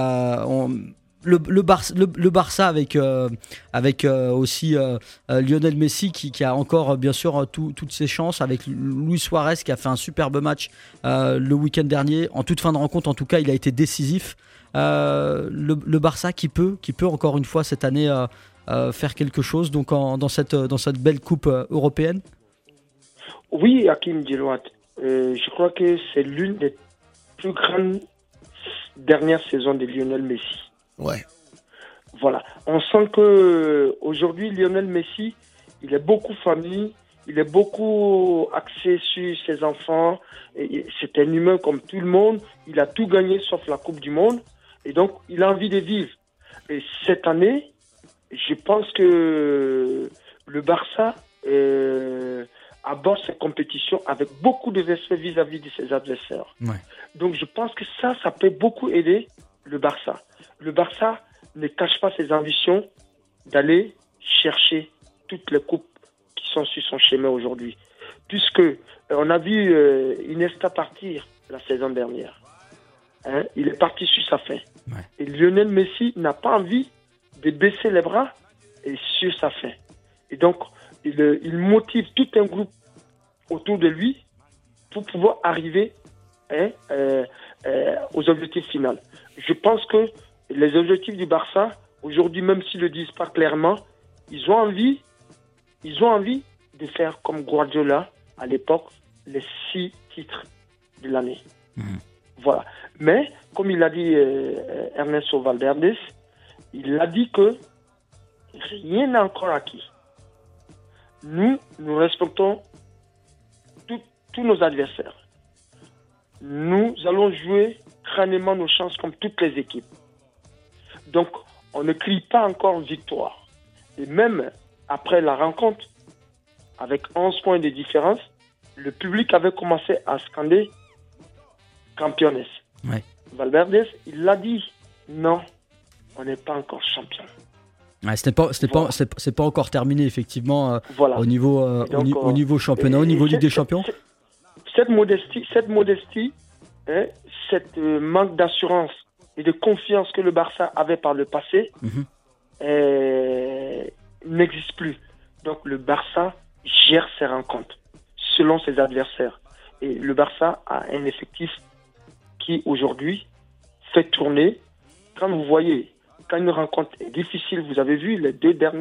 Le Barça avec aussi Lionel Messi qui a encore bien sûr toutes ses chances, avec Luis Suarez qui a fait un superbe match le week-end dernier. En toute fin de rencontre, en tout cas, il a été décisif. Le Barça qui peut encore une fois cette année faire quelque chose donc dans cette belle coupe européenne. Oui, Hakim Djelouat, je crois que c'est l'une des plus grandes dernières saisons de Lionel Messi. Ouais. Voilà. On sent que aujourd'hui Lionel Messi, il est beaucoup famille, il est beaucoup axé sur ses enfants. C'est un humain comme tout le monde. Il a tout gagné sauf la Coupe du Monde. Et donc, il a envie de vivre. Et cette année, je pense que le Barça aborde cette compétition avec beaucoup de respect vis-à-vis de ses adversaires. Ouais. Donc, je pense que ça peut beaucoup aider le Barça. Le Barça ne cache pas ses ambitions d'aller chercher toutes les coupes qui sont sur son chemin aujourd'hui. Puisque on a vu Iniesta partir la saison dernière. Il est parti sur sa fin. Ouais. Et Lionel Messi n'a pas envie de baisser les bras et sur sa fin. Et donc, il motive tout un groupe autour de lui pour pouvoir arriver aux objectifs finaux. Je pense que les objectifs du Barça, aujourd'hui, même s'ils ne le disent pas clairement, ils ont envie de faire comme Guardiola à l'époque, les 6 titres de l'année. Voilà. Mais, comme il a dit Ernesto Valverde, il a dit que rien n'est encore acquis. Nous respectons tous nos adversaires. Nous allons jouer crânement nos chances comme toutes les équipes. Donc, on ne crie pas encore victoire. Et même après la rencontre, avec 11 points de différence, le public avait commencé à scander Campiones. Ouais. Valverde, il l'a dit, non, on n'est pas encore champion. Ouais, c'est pas encore terminé effectivement voilà. au niveau championnat, au niveau Ligue des Champions. Cette modestie, cette manque d'assurance et de confiance que le Barça avait par le passé n'existe plus. Donc le Barça gère ses rencontres selon ses adversaires. Et le Barça a un effectif qui aujourd'hui fait tourner. Quand vous voyez quand une rencontre est difficile, vous avez vu les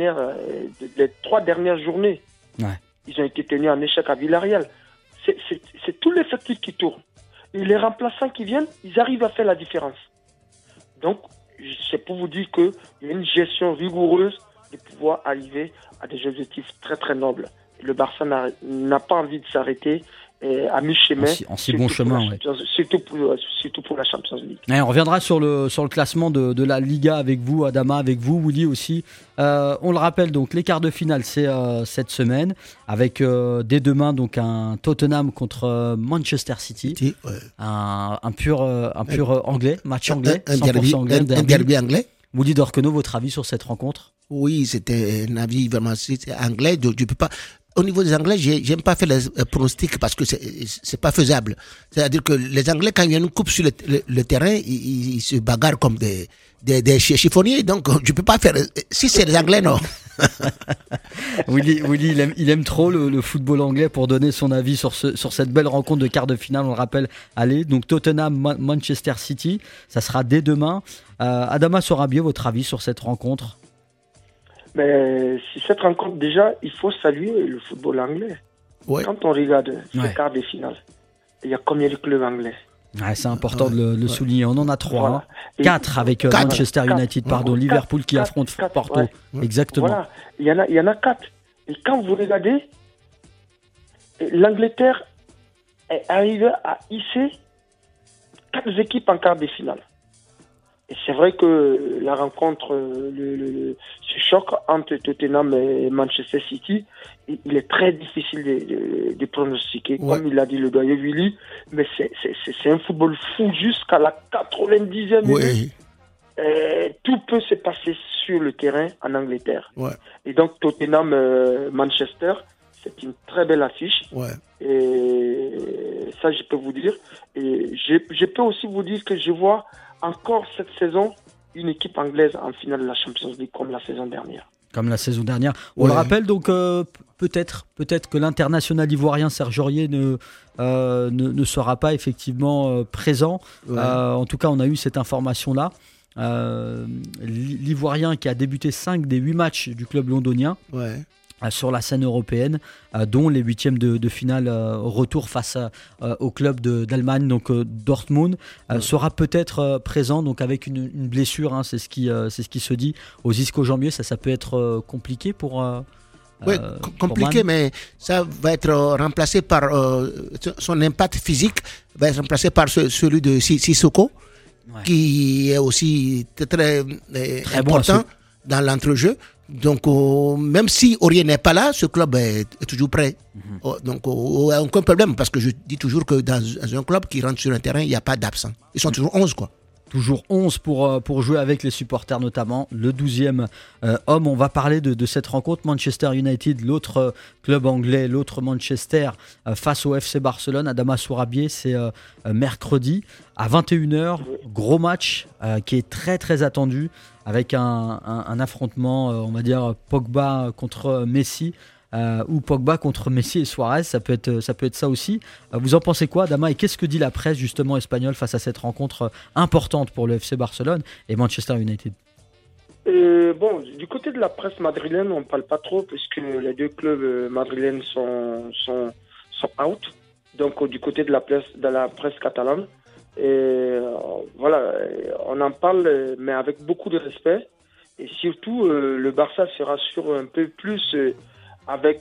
3 dernières journées, ils ont été tenus en échec à Villarreal. C'est tout l'effectif qui tourne. Et les remplaçants qui viennent, ils arrivent à faire la différence. Donc, c'est pour vous dire qu'il y a une gestion rigoureuse de pouvoir arriver à des objectifs très très nobles. Le Barça n'a pas envie de s'arrêter à mi-chemin. En si bon chemin, surtout pour la Champions League. Et on reviendra sur le classement de la Liga avec vous, Adama, avec vous, Willy aussi. On le rappelle, donc les quarts de finale, c'est cette semaine, avec dès demain donc un Tottenham contre Manchester City, un pur anglais, match anglais, 100% anglais, un derby anglais. Willy Dorquenot, votre avis sur cette rencontre? Oui, c'était un avis vraiment anglais. Je peux pas. Au niveau des Anglais, j'aime pas faire les pronostics parce que c'est pas faisable. C'est-à-dire que les Anglais, quand il y a une coupe sur le terrain, ils se bagarrent comme des chiffonniers. Donc, je peux pas faire. Si c'est les Anglais, non. Willy, il aime trop le football anglais pour donner son avis sur cette belle rencontre de quart de finale. On le rappelle. Allez, donc Tottenham, Manchester City, ça sera dès demain. Adama Sorabier, votre avis sur cette rencontre? Mais si cette rencontre, déjà, il faut saluer le football anglais. Ouais. Quand on regarde ces quarts de finale, il y a combien de clubs anglais? C'est important de le souligner. On en a 3. Voilà. 4 avec Manchester United, Liverpool qui affronte Porto. Ouais. Exactement. Voilà, il y en a 4. Et quand vous regardez, l'Angleterre est arrivée à hisser 4 équipes en quart de finale. Et c'est vrai que la rencontre, ce choc entre Tottenham et Manchester City, il est très difficile de pronostiquer. Ouais. Comme il l'a dit le doyen Willy, mais c'est un football fou jusqu'à la 90e minute. Tout peut se passer sur le terrain en Angleterre. Ouais. Et donc Tottenham-Manchester, c'est une très belle affiche. Ouais. Et ça, je peux vous dire. Et je peux aussi vous dire que je vois encore cette saison une équipe anglaise en finale de la Champions League comme la saison dernière. On le rappelle donc peut-être que l'international ivoirien Serge Aurier ne sera pas effectivement présent. Ouais. En tout cas, on a eu cette information-là. L'Ivoirien qui a débuté 5 des 8 matchs du club londonien. Ouais. Sur la scène européenne, dont les 8e de finale retour face au club d'Allemagne, donc Dortmund, sera peut-être présent, donc avec une blessure, c'est ce qui se dit, aux ischio-jambiers. Ça peut être compliqué pour. Compliqué, mais ça va être remplacé par son impact physique va être remplacé par celui de Sissoko, qui est aussi très important dans l'entrejeu. Donc, même si Aurier n'est pas là, ce club est toujours prêt. Donc, aucun problème, parce que je dis toujours que dans un club qui rentre sur un terrain, il n'y a pas d'absent. Ils sont toujours 11, quoi. Toujours 11 pour jouer avec les supporters notamment. Le 12e homme, on va parler de cette rencontre. Manchester United, l'autre club anglais, l'autre Manchester, face au FC Barcelone. Adama Sorabier, c'est mercredi à 21h. Gros match qui est très très attendu, avec un affrontement, on va dire, Pogba contre Messi. Ou Pogba contre Messi et Suarez, ça peut être ça aussi. Vous en pensez quoi, Adama, et qu'est-ce que dit la presse justement espagnole face à cette rencontre importante pour le FC Barcelone et Manchester United? Du côté de la presse madrilène, on ne parle pas trop puisque les deux clubs madrilènes sont out. Donc du côté de la presse catalane, on en parle, mais avec beaucoup de respect. Et surtout, le Barça se rassure un peu plus avec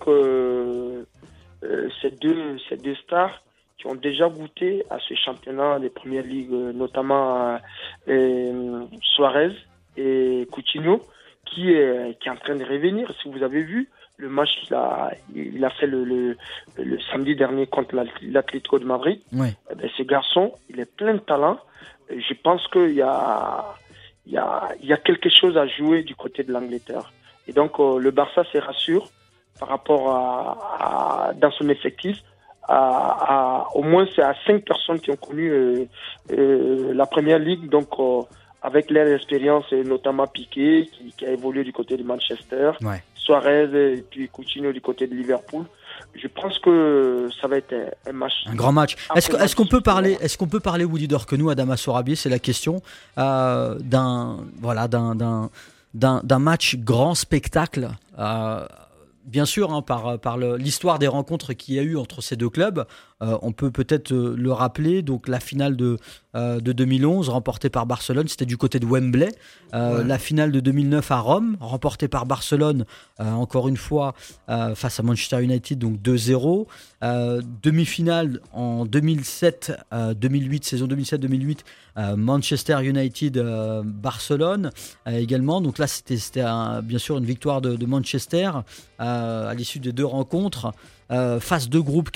ces deux stars qui ont déjà goûté à ce championnat des premières ligues, notamment Suarez et Coutinho, qui est en train de revenir. Si vous avez vu le match qu'il a fait le samedi dernier contre l'Atlético de Madrid, ce garçon, il est plein de talent. Et je pense qu'il y a quelque chose à jouer du côté de l'Angleterre. Et donc, le Barça se rassure par rapport à dans son effectif, au moins c'est à 5 personnes qui ont connu la première ligue, donc avec leur expérience, notamment Piqué qui a évolué du côté de Manchester, Suarez et puis Coutinho du côté de Liverpool. je pense que ça va être un match. Un grand match. Est-ce qu'on peut parler, Woody Dorkenou, Adama Sorabier, c'est la question, d'un match grand spectacle. Bien sûr, par l'histoire des rencontres qu'il y a eu entre ces deux clubs, on peut peut-être le rappeler. Donc la finale de 2011 remportée par Barcelone, c'était du côté de Wembley. La finale de 2009 à Rome, remportée par Barcelone, encore une fois face à Manchester United, donc 2-0. Demi-finale en 2007-2008, saison 2007-2008, Manchester United Barcelone également. Donc là, c'était bien sûr une victoire de Manchester à l'issue des deux rencontres. Phase de groupe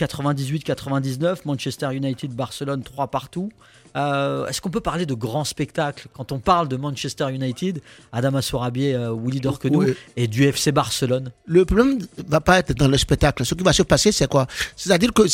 98-99, Manchester United Barcelone 3-3. Est-ce qu'on peut parler de grands spectacles quand on parle de Manchester United, Adama Sorabier, Woody Dorkenou, et du FC Barcelone? Le problème ne va pas être dans le spectacle. Ce qui va se passer, c'est quoi? C'est-à-dire que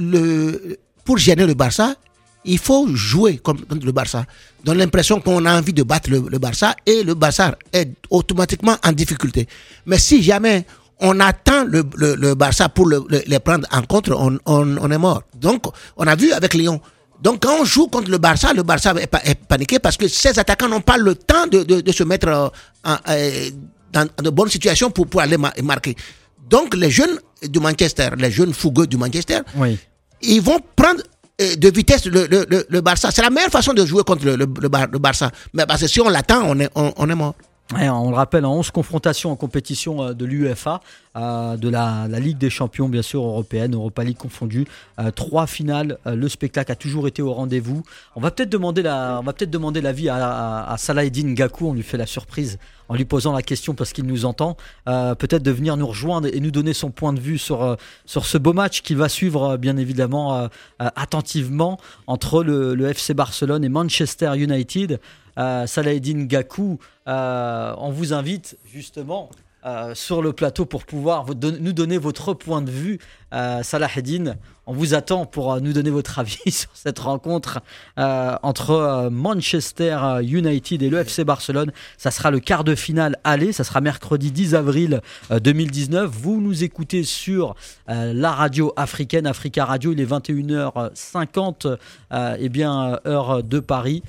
pour gêner le Barça, il faut jouer comme le Barça. Donne l'impression qu'on a envie de battre le Barça et le Barça est automatiquement en difficulté. Mais si jamais on attend le Barça pour les prendre en compte, on est mort. Donc, on a vu avec Lyon. Donc, quand on joue contre le Barça est paniqué parce que ces attaquants n'ont pas le temps de se mettre dans de bonnes situations pour aller marquer. Donc, les jeunes du Manchester, les jeunes fougueux du Manchester, ils vont prendre de vitesse le Barça. C'est la meilleure façon de jouer contre le Barça. Mais parce que si on l'attend, on est mort. Ouais, on le rappelle, en 11 confrontations en compétition de l'UEFA, de la Ligue des Champions, bien sûr, européenne, Europa League confondue, 3 finales, le spectacle a toujours été au rendez-vous. On va peut-être demander l'avis à Salah-Eddine Gakou, on lui fait la surprise en lui posant la question parce qu'il nous entend, peut-être de venir nous rejoindre et nous donner son point de vue sur ce beau match qui va suivre bien évidemment attentivement entre le FC Barcelone et Manchester United. Salah-Eddine Gakou, on vous invite justement sur le plateau pour pouvoir nous donner votre point de vue. Salah-Eddine, on vous attend pour nous donner votre avis sur cette rencontre entre Manchester United et le FC Barcelone. Ça sera le quart de finale aller, ça sera mercredi 10 avril 2019. Vous nous écoutez sur la radio africaine, Africa Radio, il est 21h50, heure de Paris.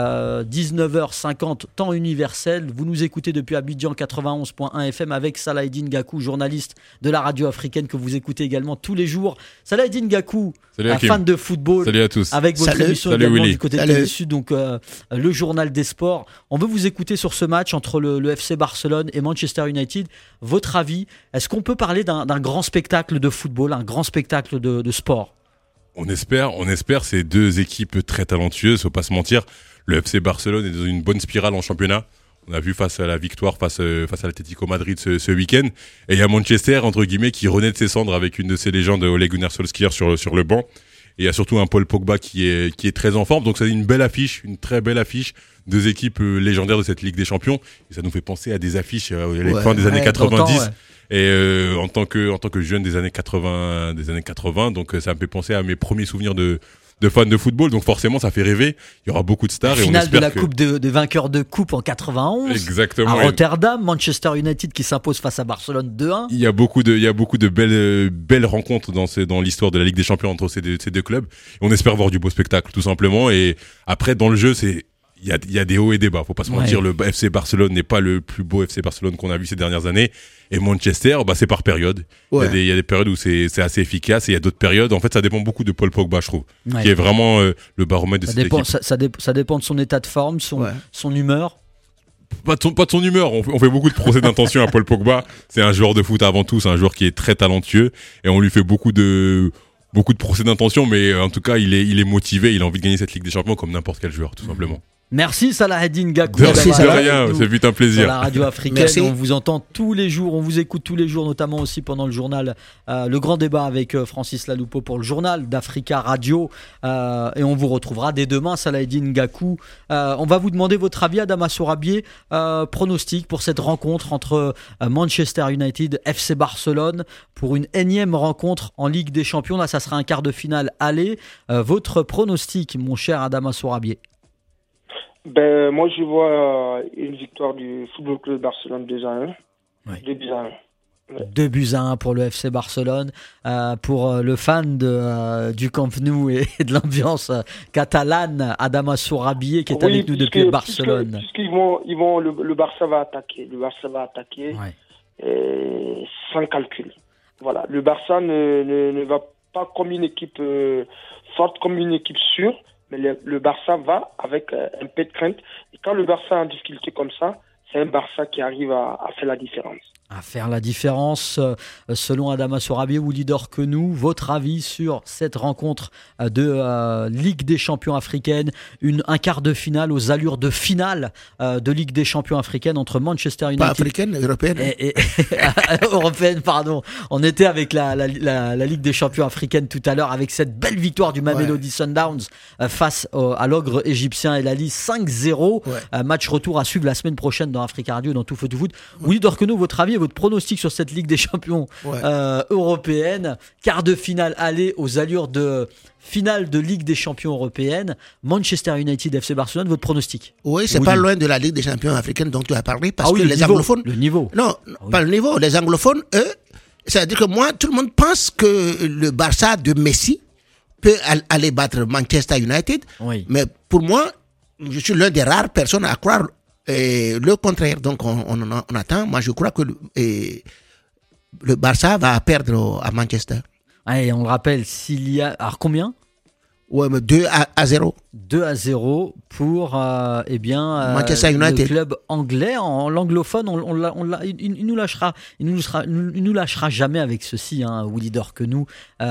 19h50 temps universel. Vous nous écoutez depuis Abidjan 91.1 FM avec Salah-Eddine Gakou, journaliste de la radio africaine que vous écoutez également tous les jours. Salah-Eddine Gakou, un fan de football. Salut à tous. Avec votre émission également Willy. Du côté de Télé Sud, donc le journal des sports. On veut vous écouter sur ce match entre le FC Barcelone et Manchester United. Votre avis, est-ce qu'on peut parler d'un grand spectacle de football, un grand spectacle de sport? On espère, c'est deux équipes très talentueuses, faut pas se mentir. Le FC Barcelone est dans une bonne spirale en championnat. On a vu face à la victoire face à l'Atlético Madrid ce week-end. Et il y a Manchester, entre guillemets, qui renaît de ses cendres avec une de ses légendes, Ole Gunnar Solskjaer, sur le banc. Et il y a surtout un Paul Pogba qui est très en forme. Donc c'est une belle affiche, une très belle affiche. Deux équipes légendaires de cette Ligue des Champions. Et ça nous fait penser à des affiches à la fin des années 90. Et en tant que jeune des années 80, donc ça me fait penser à mes premiers souvenirs de fans de football, donc forcément ça fait rêver. Il y aura beaucoup de stars. Finale de la coupe des vainqueurs de coupe en 91. Exactement. À Rotterdam, Manchester United qui s'impose face à Barcelone 2-1. Il y a beaucoup de belles rencontres dans l'histoire de la Ligue des Champions entre ces deux clubs. Et on espère voir du beau spectacle, tout simplement. Et après, dans le jeu, il y a des hauts et des bas. Faut pas se mentir. Le FC Barcelone n'est pas le plus beau FC Barcelone qu'on a vu ces dernières années. Et Manchester, c'est par période. Ouais. Il y a des période où c'est assez efficace et il y a d'autres périodes. En fait, ça dépend beaucoup de Paul Pogba, je trouve. Ouais. Qui est vraiment le baromètre de cette équipe. Ça dépend de son état de forme, son humeur. Pas de son humeur. On fait beaucoup de procès d'intention à Paul Pogba. C'est un joueur de foot avant tout. C'est un joueur qui est très talentueux. Et on lui fait beaucoup de procès d'intention. Mais en tout cas, il est motivé. Il a envie de gagner cette Ligue des Champions comme n'importe quel joueur, tout simplement. Merci Salah-Eddine Gakou. Merci, de rien, c'est vite un plaisir. Sur la radio africaine, merci. On vous entend tous les jours, on vous écoute tous les jours, notamment aussi pendant le journal, le grand débat avec Francis Laloupo pour le journal d'Africa Radio. Et on vous retrouvera dès demain, Salah-Eddine Gakou. On va vous demander votre avis, Adama Sorabier, pronostic pour cette rencontre entre Manchester United, FC Barcelone, pour une énième rencontre en Ligue des Champions. Là, ça sera un quart de finale aller. Votre pronostic, mon cher Adama Sorabier? Moi, je vois une victoire du Football Club Barcelone 2-1. 2-1. 2-1 pour le FC Barcelone. Pour le fan du Camp Nou et de l'ambiance catalane, Adama Sourabié qui est avec nous depuis Barcelone. Le Barça va attaquer. Le Barça va attaquer sans calcul. Voilà. Le Barça ne va pas comme une équipe forte, comme une équipe sûre, mais le Barça va avec un peu de crainte. Et quand le Barça est en difficulté comme ça, c'est un Barça qui arrive à faire la différence. À faire la différence, selon Adama Sourabié ou leader que nous, votre avis sur cette rencontre de Ligue des Champions africaine, un quart de finale aux allures de finale de Ligue des Champions africaine entre Manchester United... Pas africaine, européenne. Européenne, pardon. On était avec la Ligue des Champions africaine tout à l'heure avec cette belle victoire du Mamelodi Sundowns face à l'ogre égyptien El Ali 5-0. Match retour à suivre la semaine prochaine dans Africa Radio, dans Tout Feu Tout Foot. Leader que nous, votre avis, votre pronostic sur cette Ligue des Champions européenne, quart de finale aller aux allures de finale de Ligue des Champions européenne, Manchester United FC Barcelone, votre pronostic? Oui, c'est pas loin de la Ligue des Champions africaine dont tu as parlé, parce que les anglophones... Le niveau. Non, pas le niveau. Les anglophones, eux, c'est-à-dire que moi, tout le monde pense que le Barça de Messi peut aller battre Manchester United, mais pour moi, je suis l'un des rares personnes à croire le contraire. Donc on attend. Moi je crois que le Barça va perdre à Manchester. Et on le rappelle, s'il y a... Alors combien? Ouais, mais 2-0. 2-0 pour Manchester United. Le club anglais. En l'anglophone, il nous lâchera jamais avec ceci, Willy Dor que nous.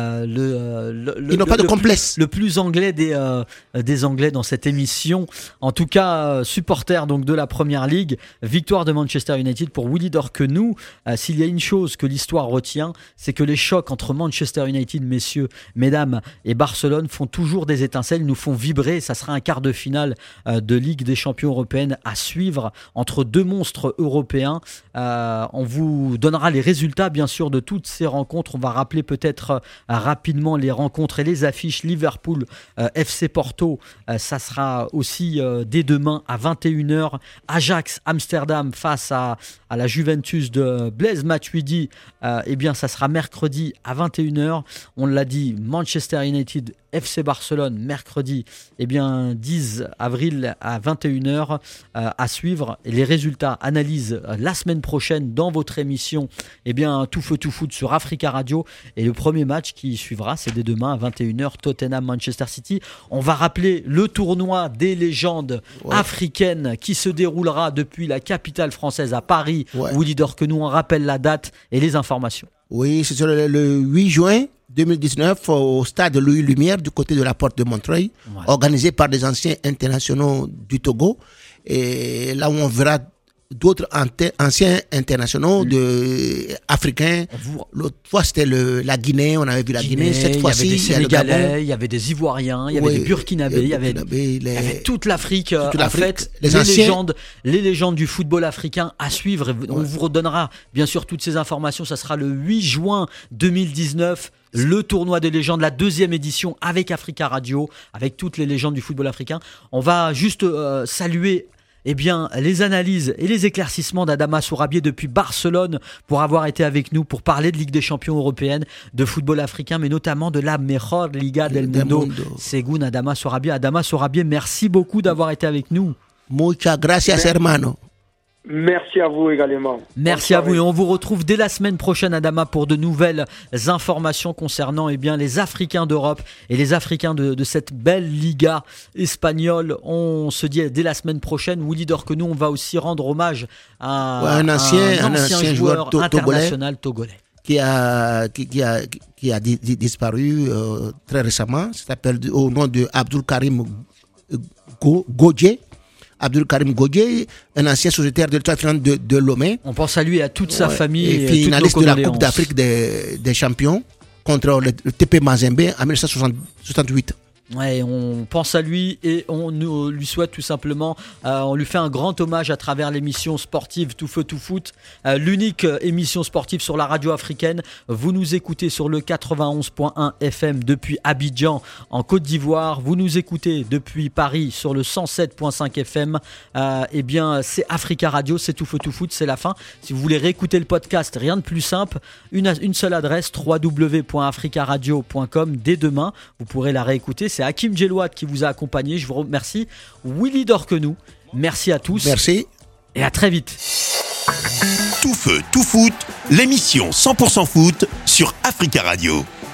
Ils n'ont pas de complexe. Le plus anglais des Anglais dans cette émission. En tout cas, supporter donc de la Première Ligue. Victoire de Manchester United pour Willy Dor que nous. S'il y a une chose que l'histoire retient, c'est que les chocs entre Manchester United, messieurs, mesdames, et Barcelone font toujours des étincelles, nous font vibrer. Ça sera un quart de finale de Ligue des Champions européenne à suivre entre deux monstres européens. On vous donnera les résultats bien sûr de toutes ces rencontres. On va rappeler peut-être rapidement les rencontres et les affiches. Liverpool, FC Porto, ça sera aussi dès demain à 21h. Ajax Amsterdam face à la Juventus de Blaise Matuidi, ça sera mercredi à 21h. On l'a dit, Manchester United FC Barcelone mercredi 10 avril à 21h à suivre. Et les résultats, analyse la semaine prochaine dans votre émission Tout Feu Tout Foot sur Africa Radio. Et le premier match qui suivra, c'est dès demain à 21h, Tottenham Manchester City. On va rappeler le tournoi des légendes africaines qui se déroulera depuis la capitale française à Paris. Willy Dor que nous, on rappelle la date et les informations. Oui, c'est sur le 8 juin 2019 au stade Louis Lumière du côté de la porte de Montreuil, organisé par des anciens internationaux du Togo. Et là où on verra d'autres anciens internationaux africains. L'autre fois, c'était la Guinée, on avait vu la Guinée. Cette fois-ci, il y avait des Sénégalais, il y avait des Ivoiriens, il y avait des Burkinabés, il y avait toute l'Afrique. En fait, les légendes du football africain à suivre. On vous redonnera bien sûr toutes ces informations. Ça sera le 8 juin 2019. Le tournoi des légendes, la 2e édition avec Africa Radio, avec toutes les légendes du football africain. On va juste saluer les analyses et les éclaircissements d'Adama Sourabié depuis Barcelone pour avoir été avec nous pour parler de Ligue des Champions européenne, de football africain, mais notamment de la Mejor Liga del Mundo. Según Adama Sourabié. Adama Sourabié, merci beaucoup d'avoir été avec nous. Muchas gracias, hermano. Merci à vous également. Merci à vous et on vous retrouve dès la semaine prochaine, Adama, pour de nouvelles informations concernant les Africains d'Europe et les Africains de cette belle Liga espagnole. On se dit dès la semaine prochaine. Willy Dor que nous, on va aussi rendre hommage à un ancien joueur international togolais. Qui a disparu très récemment. Ça s'appelle au nom de Abdul Karim Godje. Abdul Karim Godje, un ancien sociétaire de l'État de Lomé. On pense à lui et à toute sa famille. Et finaliste de la Coupe d'Afrique des champions contre le TP Mazembe en 1968. Ouais, on pense à lui et on lui souhaite tout simplement, on lui fait un grand hommage à travers l'émission sportive Tout Feu Tout Foot, l'unique émission sportive sur la radio africaine. Vous nous écoutez sur le 91.1 FM depuis Abidjan en Côte d'Ivoire. Vous nous écoutez depuis Paris sur le 107.5 FM. Eh bien, c'est Africa Radio, c'est Tout Feu Tout Foot, c'est la fin. Si vous voulez réécouter le podcast, rien de plus simple, une seule adresse, www.africaradio.com. Dès demain, vous pourrez la réécouter. C'est Hakim Djelouat qui vous a accompagné. Je vous remercie. Willy Dorquenou. Merci à tous. Merci. Et à très vite. Tout feu, tout foot, l'émission 100% foot sur Africa Radio.